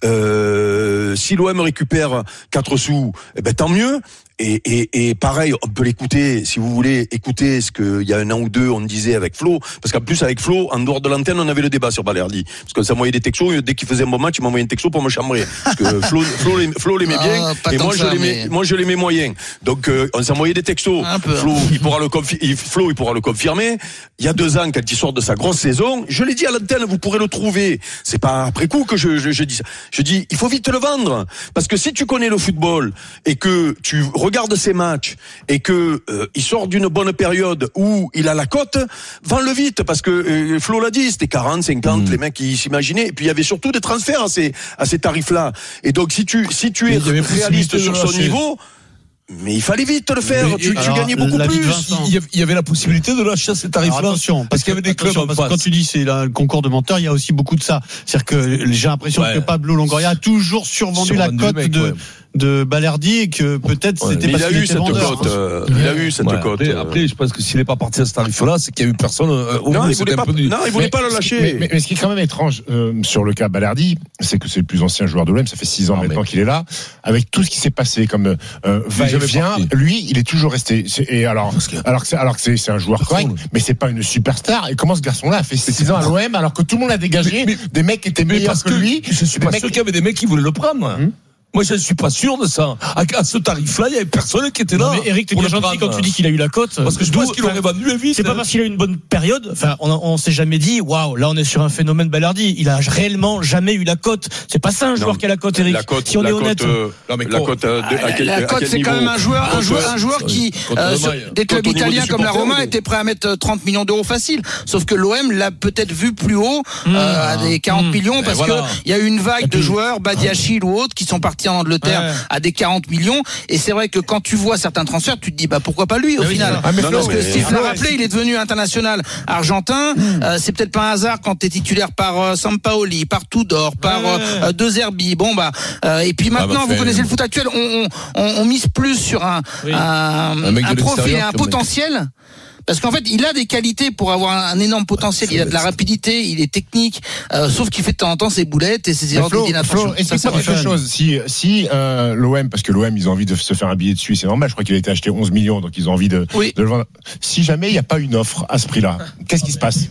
Euh, si l'O M récupère quatre sous, eh ben tant mieux. Et, et, et pareil, on peut l'écouter, si vous voulez écouter ce qu'il y a un an ou deux, on disait avec Flo, parce qu'en plus avec Flo, en dehors de l'antenne, on avait le débat sur Balerdi, parce que ça m'envoyait des textos, dès qu'il faisait un bon match, il m'envoyait un texto pour me chambrer, parce que Flo, Flo, Flo l'aimait bien, ah, et moi je, ça, l'aimais, mais... moi je l'aimais moyen. Donc euh, on s'envoyait des textos. Flo, il pourra le confi- Flo, il pourra le confirmer. Il y a deux ans, quand il sort de sa grosse saison, je l'ai dit à l'antenne, vous pourrez le trouver. C'est pas après coup que je, je, je dis ça. Je dis, il faut vite le vendre, parce que si tu connais le football et que tu regarde ses matchs et que euh, il sort d'une bonne période où il a la cote, vends-le vite parce que euh, Flo l'a dit, c'était quarante, cinquante, mmh. les mecs qui s'imaginaient, et puis il y avait surtout des transferts à ces à ces tarifs-là. Et donc si tu si tu es réaliste sur son niveau, mais il fallait vite le faire. Mais, tu, alors, tu gagnais beaucoup plus. Il y, y avait la possibilité de lâcher ces tarifs-là. Alors, attention, parce qu'il y avait des clubs en face. Quand tu dis c'est là, le concours de menteurs, il y a aussi beaucoup de ça. C'est-à-dire que j'ai l'impression ouais. que Pablo Longoria a toujours survendu Sur la cote mec, de. Ouais. de Balerdi et que peut-être ouais, c'était parce qu'il était vendeur. Cote, euh, il a eu cette ouais, cote. Après, après, je pense que s'il n'est pas parti à ce tarif-là, c'est qu'il y a eu personne. Euh, non, il voulait pas, du... non, il voulait mais, pas le lâcher. Mais, mais, mais ce qui est quand même étrange euh, sur le cas Balerdi, c'est que c'est le plus ancien joueur de l'O M. Ça fait six ans non, maintenant mais... qu'il est là. Avec tout ce qui s'est passé comme euh, va et vient, lui, il est toujours resté. C'est, et alors, que... alors que c'est, alors que c'est, c'est un joueur correct, mais c'est pas une superstar. Et comment ce garçon-là a fait six ans à l'O M alors que tout le monde a dégagé mais, mais, des mecs qui étaient meilleurs que lui. Je suis pas sûr qu'il y avait des mecs qui voulaient le prendre. Moi, je ne suis pas sûr de ça. À, à ce tarif-là, il n'y avait personne qui était là. Non, mais Eric, tu es gentil quand tu dis qu'il a eu la cote. Parce que je pense qu'il aurait vendu vite. C'est pas parce qu'il a eu une bonne période. Enfin, on, on s'est jamais dit, waouh, là, on est sur un phénomène Balerdi. Il a réellement jamais eu la cote. C'est pas ça un joueur non, qui a la cote, Eric. La cote, si on la est cote, honnête. Euh, la cote, euh, de, à quel, la cote, c'est quand même un joueur, un joueur, un joueur qui, euh, sur des clubs italiens comme la Roma, était prêt à mettre trente millions d'euros facile. Sauf que l'O M l'a peut-être vu plus haut, à des quarante millions, parce que il y a eu une vague de joueurs, Badiachil ou autres, qui sont partis en Angleterre à des quarante millions, et c'est vrai que quand tu vois certains transferts, tu te dis bah pourquoi pas lui au oui, final. Ah, parce que Steve l'a rappelé, il est devenu international argentin. Mm. Euh, c'est peut-être pas un hasard quand t'es titulaire par euh, Sampaoli, par Tudor, par euh, De Zerbi. Bon bah euh, et puis maintenant, ah, bah, vous connaissez le foot actuel, on, on, on mise plus sur un oui. un, un, un profil et un potentiel. Parce qu'en fait, il a des qualités pour avoir un énorme potentiel. Il a de la rapidité, il est technique, euh, sauf qu'il fait de temps en temps ses boulettes et ses erreurs d'inattention. Est-ce que ça fait quelque chose si si euh, l'O M, parce que l'O M ils ont envie de se faire un billet dessus, c'est normal. Je crois qu'il a été acheté onze millions, donc ils ont envie de, oui. de le vendre. Si jamais il n'y a pas une offre à ce prix-là, qu'est-ce qui se passe?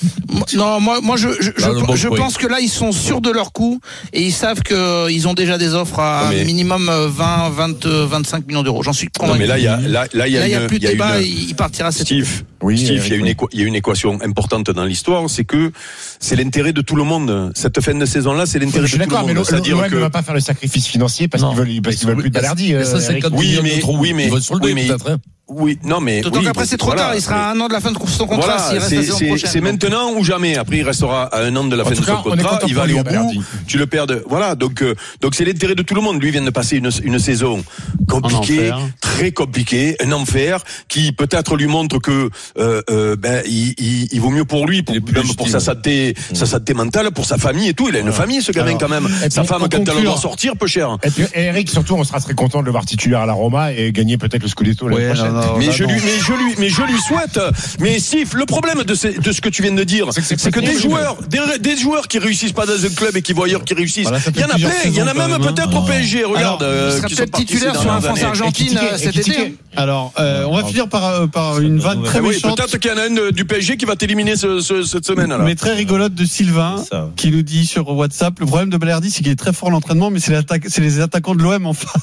Non, moi, moi, je, je, je, bon je pense que là, ils sont sûrs de leur coup et ils savent qu'ils ont déjà des offres à mais... minimum vingt, vingt, vingt-cinq millions d'euros. J'en suis convaincu. Non, mais là, il y a, là, là, il y a, là, une, y a plus de débat. Une... Il partira cette. Steve, oui, Steve, il y a une, équ... il y a une équation importante dans l'histoire, c'est que c'est l'intérêt de tout le monde. Cette fin de saison-là, c'est l'intérêt je de tout le monde. Mais c'est-à-dire que l'O M ne va pas faire le sacrifice financier parce qu'ils veulent, parce qu'ils veulent plus de Balerdi. Oui, mais, oui, mais, oui, mais. Oui, non, mais. D'autant oui, qu'après, c'est trop voilà, tard. Il sera à un an de la fin de son contrat. Voilà, s'il reste la saison prochaine. C'est maintenant ou jamais. Après, il restera à un an de la en fin de cas, son contrat. Il va aller au bout. Tu le perds. De... Voilà. Donc, euh, donc c'est l'intérêt de tout le monde. Lui vient de passer une, une saison compliquée, très compliquée, un enfer, qui peut-être lui montre que euh, euh, ben il, il, il vaut mieux pour lui, pour, même pour sa santé, mmh. sa santé mentale, pour sa famille et tout. Il a une voilà. famille, ce gamin Alors, quand même. Sa femme, quand elle doit sortir, peu cher. Et puis, Eric, surtout, on sera très content de le voir titulaire à la Roma et gagner peut-être le Scudetto l'année prochaine. Mais je lui je lui, mais je lui souhaite. Mais Steve, le problème de ce, de ce que tu viens de dire, c'est que, c'est c'est que des joueurs, des, des joueurs qui réussissent pas dans un club et qui voient ailleurs qui réussissent, voilà, il y en a plein. Il y en a même peut-être au P S G. Regarde, alors, euh, il sera peut-être titulaire sur un France-Argentine cet été. Alors, euh, on va finir par par une vanne très méchante. Peut-être qu'il y en a un du P S G qui va t'éliminer ce, ce, cette semaine. Mais très rigolote de Sylvain qui nous dit sur WhatsApp, le problème de Balerdi, c'est qu'il est très fort en entraînement, mais c'est, c'est les attaquants de l'O M en face.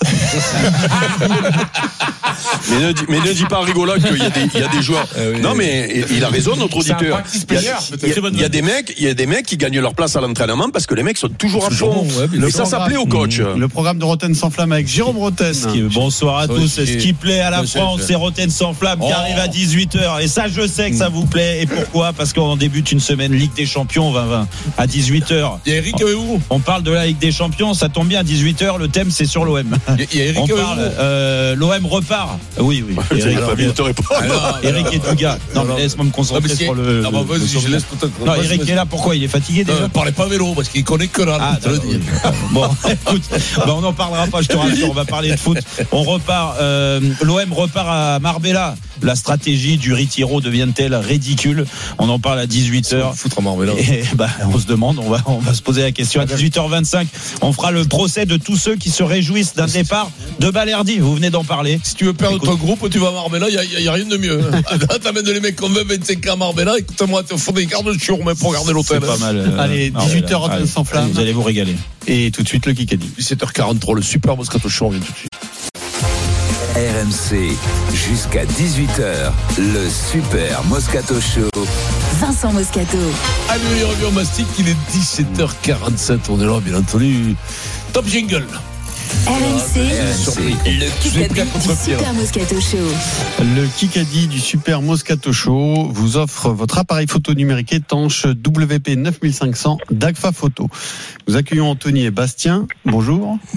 mais, ne, mais ne dis pas rigolote qu'il y a des, il y a des joueurs. Euh, oui, non, mais il a raison, notre auditeur. Il y, a, il, y a, il y a des mecs, il y a des mecs qui gagnent leur place à l'entraînement parce que les mecs sont toujours à fond. Ouais, et ça s'appelait au coach. Le programme de Roten sans flamme avec Jérôme Roten. Bonsoir à tous. Ce qui plaît à la France, c'est Roten sans flamme qui arrive à dix-huit heures. Et ça, je sais que ça vous plaît. Et pourquoi? Parce qu'on débute une semaine Ligue des Champions vingt vingt à dix-huit heures. Il y a Eric avec vous. On parle de la Ligue des Champions. Ça tombe bien à dix-huit heures. Le thème, c'est sur l'O M. Il y a Eric avec vous. L'O M repart. Oui, oui. Eric et Dugas. Non, mais laisse-moi me concentrer sur le. Non, vas-y, je laisse peut-être. Non, Eric est là, pourquoi? Il est fatigué déjà? Ne parlez pas vélo, parce qu'il connaît que là. Ah, bon, écoute, bah, on n'en parlera pas, je te rassure, on va parler de foot. On repart, euh, l'O M repart à Marbella. La stratégie du Retiro devient-elle ridicule? On en parle à dix-huit heures. Foutre à Marbella. Et bah, on se demande, on va, on va se poser la question. À dix-huit heures vingt-cinq, on fera le procès de tous ceux qui se réjouissent d'un départ de Balerdi. Vous venez d'en parler. Si tu veux perdre ton groupe, tu vas à Marbella, il n'y a, a rien de mieux. T'amènes les mecs comme vingt-cinq ans à Marbella, écoute-moi, tu fais des gardes de chiour, mais pour regarder l'hôtel. C'est pas mal. Euh, allez, dix-huit heures allez, sans flamme. Vous allez vous régaler. Et tout de suite, le Kikadi. dix-sept heures quarante-trois, le super Moscato Show, on vient tout de suite. R M C, jusqu'à dix-huit heures, le super Moscato Show. Vincent Moscato. Allez, il revient au mastic, il est dix-sept heures quarante-sept, on est là, bien entendu. Top jingle. R M C, le Kikadi du Super Moscato Show. Le Kikadi du Super Moscato Show vous offre votre appareil photo numérique étanche W P neuf mille cinq cents d'Agfa Photo. Nous accueillons Anthony et Bastien. Bonjour.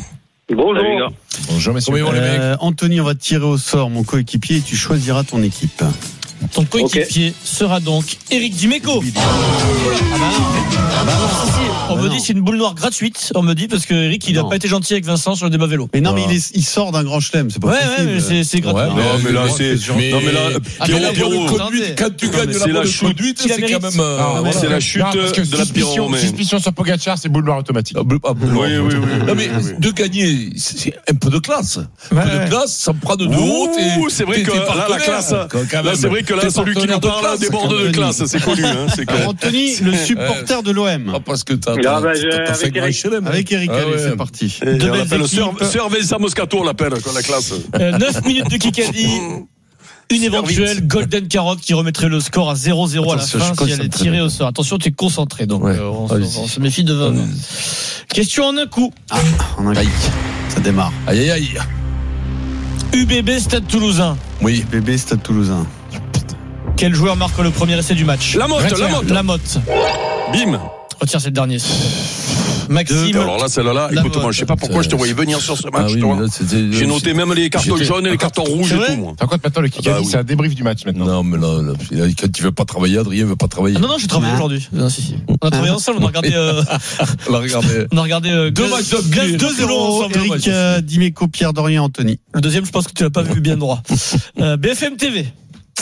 Bonjour. Bonjour, messieurs. Euh, Anthony, on va tirer au sort mon coéquipier et tu choisiras ton équipe. Ton coéquipier okay. sera donc Eric Dimeco. Ah bah non. Ah bah non. Si, si. On bah me non. dit c'est une boule noire gratuite. On me dit parce que Eric il n'a pas été gentil avec Vincent sur le débat vélo. Mais non, voilà. mais il, est, il sort d'un grand chelem, c'est pas ouais, possible. Ouais, mais c'est, c'est gratuit. Ouais, mais, non, mais là c'est. Mais... Non mais là, Pierrot, Pierrot, quand tu gagnes la bonne conduite, c'est quand même. C'est la chute de la Pierrot. Suspicion sur Pogacar, c'est boule noire automatique. Oui, oui, oui. Non mais de gagner, c'est un peu de classe. Un peu de classe, ça me prend de haut. C'est vrai que là la classe. Là c'est vrai que là celui qui nous parle déborde de classe, c'est connu. Anthony, le supporter de l'O M. Parce que t'as fait Greg Chelem. Avec Eric, allez, c'est parti. On l'appelle Sir Vincent Moscato, on l'appelle la classe. neuf minutes de Kikadi. Une éventuelle Golden Carotte qui remettrait le score à zéro zéro à la fin si elle est tirée au sort. Attention, tu es concentré, donc ouais. euh, on, on, on se méfie de vingt. Question en un coup. Ah, en un coup. Ça démarre. Aïe, aïe, aïe. U B B Stade Toulousain. Oui, U B B Stade Toulousain. Quel joueur marque le premier essai du match? La Motte, la Motte. La Motte. Bim. Retire cette dernière. Maxime. Alors là, celle-là, écoute-moi, je sais pas pourquoi je te voyais venir sur ce match. Ah oui, là, j'ai noté même les cartons jaunes et les cartons rouges et tout, moi. Par contre, maintenant, le Kikadi, ah bah, c'est un débrief du match maintenant. Non, mais là, là, là quand tu veux pas travailler, Adrien veut pas travailler. Ah non, non, j'ai travaillé aujourd'hui. Non, si, si. On a travaillé ensemble, on a regardé. Euh... on a regardé. On a regardé euh, deux matchs de deux zéro ensemble. Eric euh, Dimeco, Pierre Dorian, Anthony. Le deuxième, je pense que tu l'as pas vu bien droit. euh, B F M T V.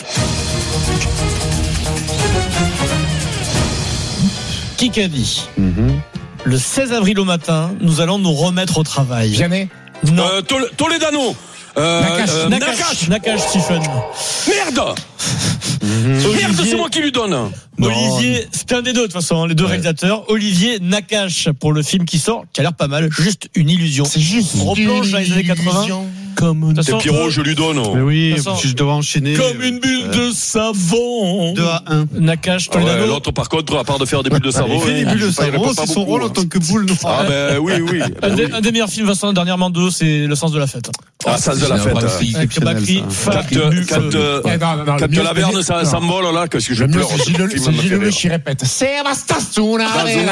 Kikadi. Mm-hmm. Le seize avril au matin, nous allons nous remettre au travail. Vianney. Non. Euh, Tol- Toledano. Euh, Nakash. euh, Nakash. Nakash. Nakash, Stephen. Merde. Mmh. Merde, c'est moi qui lui donne. Olivier, c'est un des deux de toute façon, les deux ouais. réalisateurs. Olivier Nakash pour le film qui sort, qui a l'air pas mal. Juste une illusion. C'est juste. On replonge dans les années quatre-vingts. Comme c'est Pierrot, je lui donne. Mais oui, façon, je dois enchaîner. Comme une bulle euh, de savon. deux à un. Nakash, ah ouais, l'autre, par contre, à part de faire des bulles de savon. Il fait des bulles de savon, c'est son rôle en tant que boule noire. Ah, ben oui, oui. Un des, un des meilleurs films, Vincent, dernièrement deux, c'est Le Sens de la Fête. Ah, Le Sens de la Fête. Avec Bakri, Quand la Verne s'envole, là, qu'est-ce que je pleure. C'est Gilles Lelouch qui répète. C'est Bastasuna.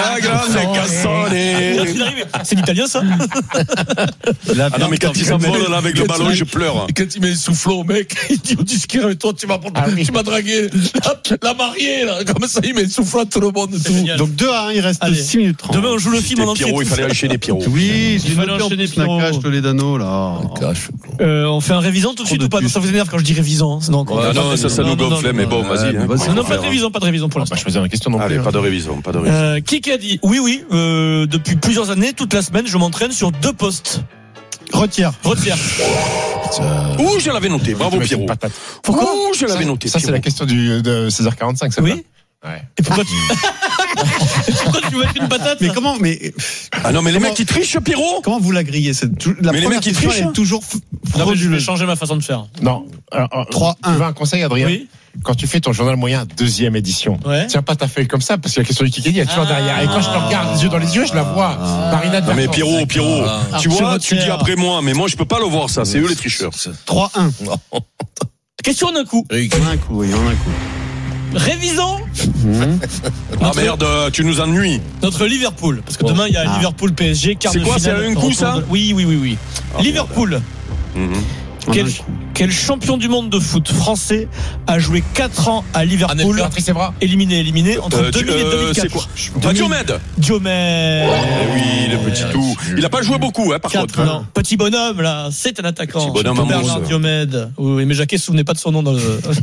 C'est l'italien, ça? Ah non, mais quand il s'envole, là, avec le ballon, je pleure. Et quand il met le soufflot au mec, il dit au disque, toi, tu m'as, ah oui. tu m'as dragué la, la mariée, là. Comme ça, il met le soufflot à tout le monde. Tout. Donc deux à un, il reste six minutes trente. Demain, on joue le film en entier. Pierrot, il fallait enchaîner Pierrot. Oui, il fallait enchaîner Pierrot. Nakash, Toledano, là. Euh, on fait un révisant tout de suite ou pas? Non, ça vous énerve quand je dis révisant. Non, non, ça, ça nous gonfle, mais bon, vas-y. Non, pas de révisant, pas de révisant pour l'instant. Je faisais une question non plus. Allez, pas de révision, pas de révision. Qui a dit? Oui, oui, depuis plusieurs années, toute la semaine, je m'entraîne sur deux postes. Retire. Retire. Ouh, je l'avais noté. Bravo, Pierrot. Pourquoi? Ouh, je l'avais noté. Ça, c'est la question du, de seize heures quarante-cinq, ça. Oui. Ouais. Et pourquoi tu. Pourquoi tu veux mettre une patate? Mais comment, mais. Ah non, mais les mecs qui trichent, Pierrot. Comment vous la grillez? C'est la mais les mecs qui trichent. Est toujours. Non, mais je vais changer ma façon de faire. Non. trois un. Tu veux un conseil, Adrien? Oui. Quand tu fais ton journal moyen deuxième édition, ouais. tiens pas ta feuille comme ça parce que la question du Kikadi, elle est toujours ah, derrière. Et quand je te regarde les yeux dans les yeux, je la vois. Ah, par inadvertance. Non mais Pierrot, Pierrot, ah, tu vois, tu dis après moi, mais moi je peux pas le voir ça. C'est eux les tricheurs. trois un. Question d'un coup. Oui, en un coup, oui, en un coup. Révisons. Mmh. Ah merde, tu nous ennuies. Notre Liverpool, parce que bon. Demain il y a ah. Liverpool P S G. Quart c'est de quoi, finale, c'est un coup ça? Oui, oui, oui, oui. Ah, Liverpool. Mmh. Quel, quel champion du monde de foot français a joué quatre ans à Liverpool, éliminé, éliminé entre euh, deux mille et deux mille quatre? C'est quoi? Pas Diomède. Diomède. Eh oui, le petit tout. Il a pas joué beaucoup, hein, par contre. Non. Petit bonhomme, là, c'est un attaquant. Petit bonhomme Bernard Diomède. Oui, mais Jacquet ne se souvenait pas de son nom dans le.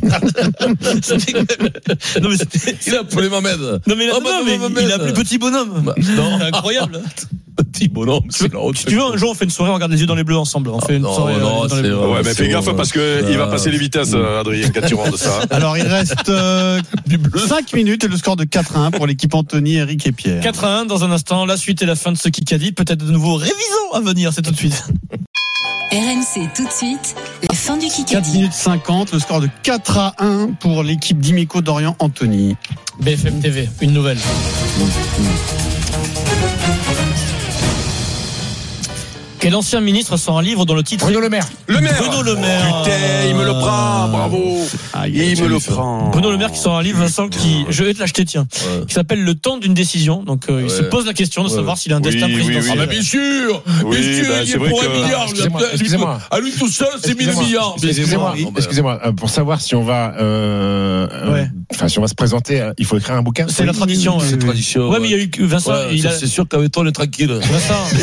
Non, mais c'était. Il a appelé Mohamed. Non, mais, il a... oh, non, mais il a appelé petit bonhomme. Bah, non, c'est incroyable. Petit bonhomme, c'est là. Si tu veux, un jour, on fait une soirée, on regarde les yeux dans les bleus ensemble. On fait une non, soirée non, dans les bleus. Ouais, mais fais gaffe parce que il va passer les vitesses, Adrien, quand tu rentres ça. Alors, il reste euh, cinq minutes et le score de quatre à un pour l'équipe Anthony, Eric et Pierre. quatre à un dans un instant. La suite et la fin de ce Kikadi. Peut-être de nouveau révisons à venir, c'est tout de suite. R M C tout de suite, la fin du Kikadi. quatre minutes cinquante, le score de quatre à un pour l'équipe d'Imeco Dorian Anthony. B F M T V, une nouvelle. Mmh. Quel ancien ministre sort un livre dont le titre Bruno Le Maire. Le Maire. Bruno Le Maire. Putain, il me le prend, bravo. Ah, il, il me le prend. Bruno Le Maire qui sort un livre, Vincent, qui, je vais te l'acheter, tiens, ouais. qui s'appelle Le temps d'une décision. Donc, euh, il ouais. se pose la question de savoir ouais. s'il a un oui, destin présidentiel. Oui, oui. Ah, bah, bien sûr. Oui, bien sûr, bah, il est pour que... un milliard. Excusez-moi, excusez-moi. À lui tout seul, c'est mille milliards. Excusez-moi, excusez-moi, pour savoir si on va, euh, ouais. enfin, si on va se présenter, il faut écrire un bouquin. C'est la tradition. C'est la tradition. Ouais, mais il y a eu Vincent. C'est sûr qu'avec toi, on est tranquille. Vincent,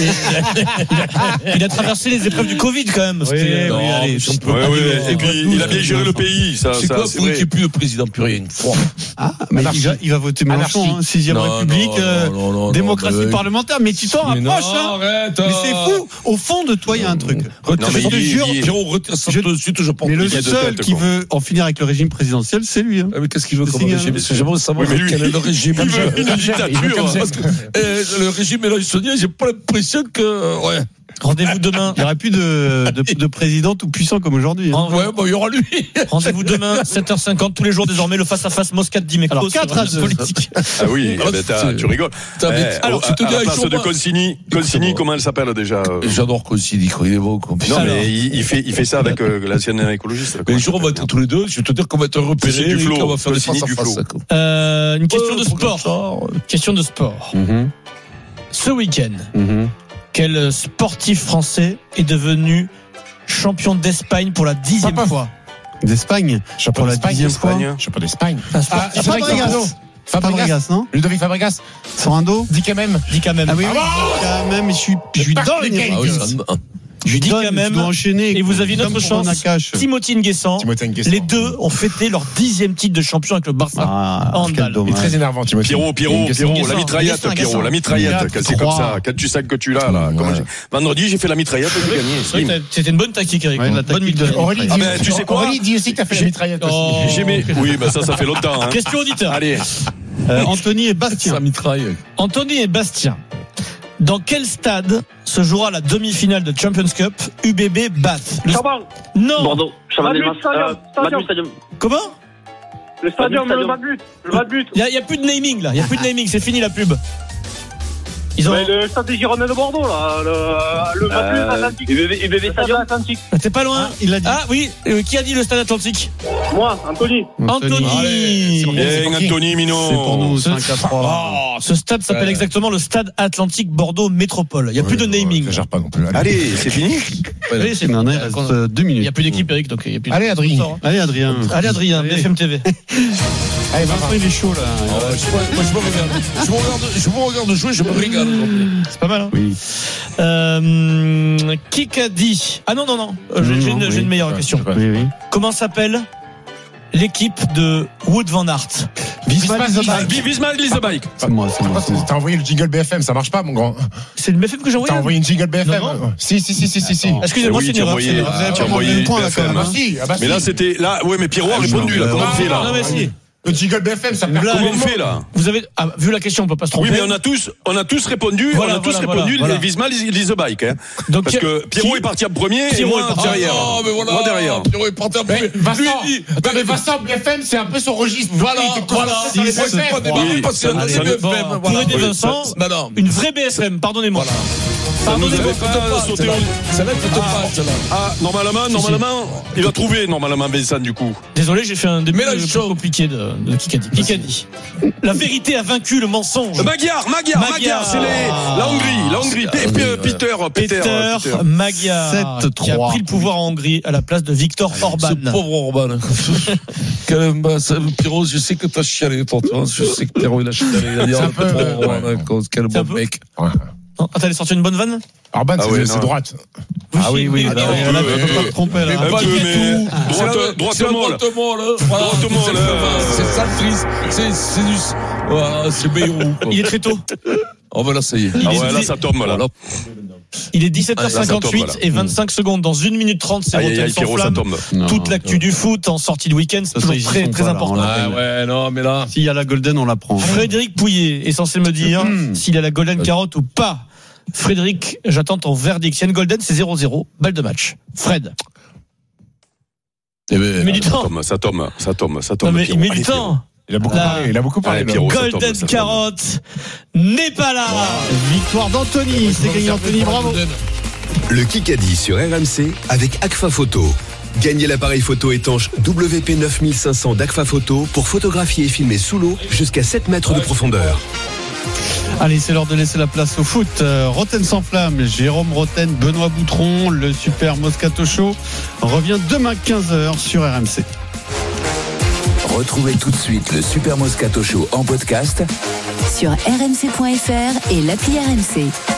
il a traversé les épreuves du Covid quand même. Oui, non, oui, allez, oui, oui, oui. Et puis il a bien géré le pays. Ça, c'est ça, quoi pour qu'il n'y ait plus de président, plus rien. Ah, mais il va, il va voter Mélenchon, hein, sixième République, non, euh, non, non, démocratie non, parlementaire. Mais tu t'en rapproches, hein. Arrête, mais c'est fou. Au fond de toi, il y a un truc. Non, mais je te jure, Pierrot, retire ça tout de suite. Je pense. Mais le seul qui veut en finir avec le régime présidentiel, c'est lui. Mais qu'est-ce qu'il veut comme régime? Parce que j'aimerais savoir quel est le régime. Il veut une dictature. Parce que le régime mélenchonien, j'ai pas l'impression que, ouais. Rendez-vous demain. Il n'y aura plus de, de, de président tout puissant comme aujourd'hui. Hein. Ouais, bah, il y aura lui. Rendez-vous demain, sept heures cinquante, tous les jours désormais, le face-à-face Moscat Dimeco. Alors, quatre à deux. Politique. Ah oui, ah, bah, tu rigoles. Eh, alors, à, à la place de Consigny, Consigny, comment elle s'appelle déjà? J'adore Consigny, il est beau. Non, mais il, il, fait, il fait ça avec euh, l'ancienne écologiste. Mais les jours, on va être tous les deux. Je vais te dire qu'on va être repérés. Du flow. On va faire des face à face. Euh, une question de sport. Question de sport. Ce week-end. Quel sportif français est devenu champion d'Espagne pour la dixième Papa. fois? D'Espagne Champion pour la d'Espagne, dixième fois. Champion d'Espagne. Ah, Fabregas. Fabregas, non? Ludovic Fabregas. Sorando. Dis quand même. Dis quand même. Ah oui, oui. Quand même, je suis, je suis dans les ah, oui, Je dis quand même. Enchaîner et vous aviez notre chance. Timothy Nguessan. Les deux ont fêté leur dixième titre de champion avec le Barça. Ah, handball. Il est très énervant, Timothy. Pierrot, Pierrot, Pierrot, la mitraillette, Pierrot, la mitraillette. C'est comme ça. Quand tu sais que tu l'as, là. Vendredi, j'ai fait la mitraillette, j'ai gagné. C'était une bonne tactique, Eric. Aurélie, tu sais quoi? Aurélie, dis aussi que t'as fait la mitraillette aussi. Oui, bah ça, ça fait longtemps. Question auditeur. Allez. Anthony et Bastien. Anthony et Bastien. Dans quel stade se jouera la demi-finale de Champions Cup U B B Bath? Le... Non. Bordeaux. Madrid Stadium. Stadium. Stadium. Comment? Le stadium, le Madbut. Le Madbut. Il n'y a, a plus de naming là. Il n'y a plus de naming. C'est fini la pub. Ils ont... Mais le stade des Girondins de Bordeaux là, le, le Madbut euh, Atlantique. U B B Stadium Atlantique. T'es pas loin. Ah, il a dit. Ah oui. Euh, qui a dit le stade Atlantique? Moi, Anthony. Anthony. Allez, c'est bien, Anthony Mino. C'est pour nous. cinq à trois. Oh, ce stade s'appelle ouais. exactement le stade Atlantique Bordeaux Métropole. Il n'y a ouais, plus de naming. Ça gère pas non plus. Allez, Allez c'est fini. Oui, c'est fini. Il reste deux minutes. Il n'y a plus d'équipe, Eric. Donc il y a plus. Allez, Adrien. Allez, Adrien. Allez, Adrien. B F M T V. Allez, Vincent, il est chaud là. Moi, je me regarde. Je me regarde. Je me regarde jouer. Je me régale. C'est pas mal. Hein. Oui. Euh, qui qu'a dit? Ah non non non. J'ai, j'ai, une, oui. j'ai une meilleure question. Oui, oui. Comment s'appelle l'équipe de Wout van Aert? Wismar Lisebeek. C'est moi, c'est moi. T'as envoyé le jingle B F M, ça marche pas, mon grand. C'est le B F M que j'ai envoyé. T'as envoyé une jingle B F M. Non, non. Si, si, si, si, si, si. Excusez-moi, c'est une erreur. Tu as envoyé le point là quand même. Mais là, c'était là. Ouais, mais Pierrot a répondu là. Comment on fait là? Non, mais si. Le jingle B F M, ça me Comment on fait là? Vous avez ah, vu la question, on peut pas se tromper. Oui, mais on a tous, on a tous répondu, voilà, on a tous voilà, répondu voilà, Wismar Lisebeek. Hein. Donc parce que Pierrot qui... est parti en premier Pierrot et moi est parti derrière. Oh, mais voilà. Moi derrière. Pierrot est parti en premier. Vincent, lui, attends, mais Vincent, B F M, c'est un peu son registre. Voilà, voilà. Si, c'est c'est pas démarré parce que c'est B F M. Pour aider Vincent, une vraie B F M, pardonnez-moi. Pardonnez-moi. Celle-là, tu te passes. Ah, normalement, normalement, il va trouver normalement Vincent du coup. Désolé, j'ai fait un début compliqué de Kikadi. Kikadi. La vérité a vaincu le mensonge. Magyar, Magyar, Magyar, c'est les, la Hongrie, la Hongrie. Peter, Peter, Peter Magyar, sept trois. Qui a pris le pouvoir en Hongrie à la place de Viktor Orban. Ce pauvre Orban. Pierrot, je sais que t'as chialé, tonton. Je sais que Pierrot, il a chialé. Il a dit, oh, pauvre Orban, quel bon mec. Ah, t'allais sortir une bonne vanne? Orban, ah c'est, ouais, c'est droite. Ah oui, oui, on ne peut pas te tromper là. Pas du tout. Droite, droite molle. Droite molle. C'est ça le triste. C'est, c'est du, c'est Bayrou. Il est très tôt. On va l'essayer. Ah ouais, là, ça tombe, là. Il est dix-sept heures cinquante-huit et vingt-cinq secondes. Dans une minute trente, c'est Rotten sans flamme. Toute l'actu du foot en sortie de week-end, c'est toujours très, très important. Ah ouais, non, mais là. S'il y a la Golden, on la prend. Frédéric Pouillet est censé me dire s'il a la Golden carotte ou pas. Frédéric, j'attends ton verdict. Si y a une Golden, c'est zéro zéro. Balle de match. Fred. Eh ben, mais du temps. Ça tombe, ça tombe, ça tombe. Non, mais il met du temps. Il a beaucoup la... parlé, il a beaucoup parlé. Allez, Pierrot, Golden tombe, carotte n'est pas là. Victoire d'Anthony. C'est gagné Anthony, bravo. Le Kikadi sur R M C avec Agfa Photo. Gagnez l'appareil photo étanche W P neuf mille cinq cents d'Agfa Photo pour photographier et filmer sous l'eau jusqu'à sept mètres de profondeur. Allez, c'est l'heure de laisser la place au foot. Euh, Roten sans flamme, Jérôme Roten, Benoît Boutron, le Super Moscato Show revient demain quinze heures sur R M C. Retrouvez tout de suite le Super Moscato Show en podcast sur r m c point f r et l'appli R M C.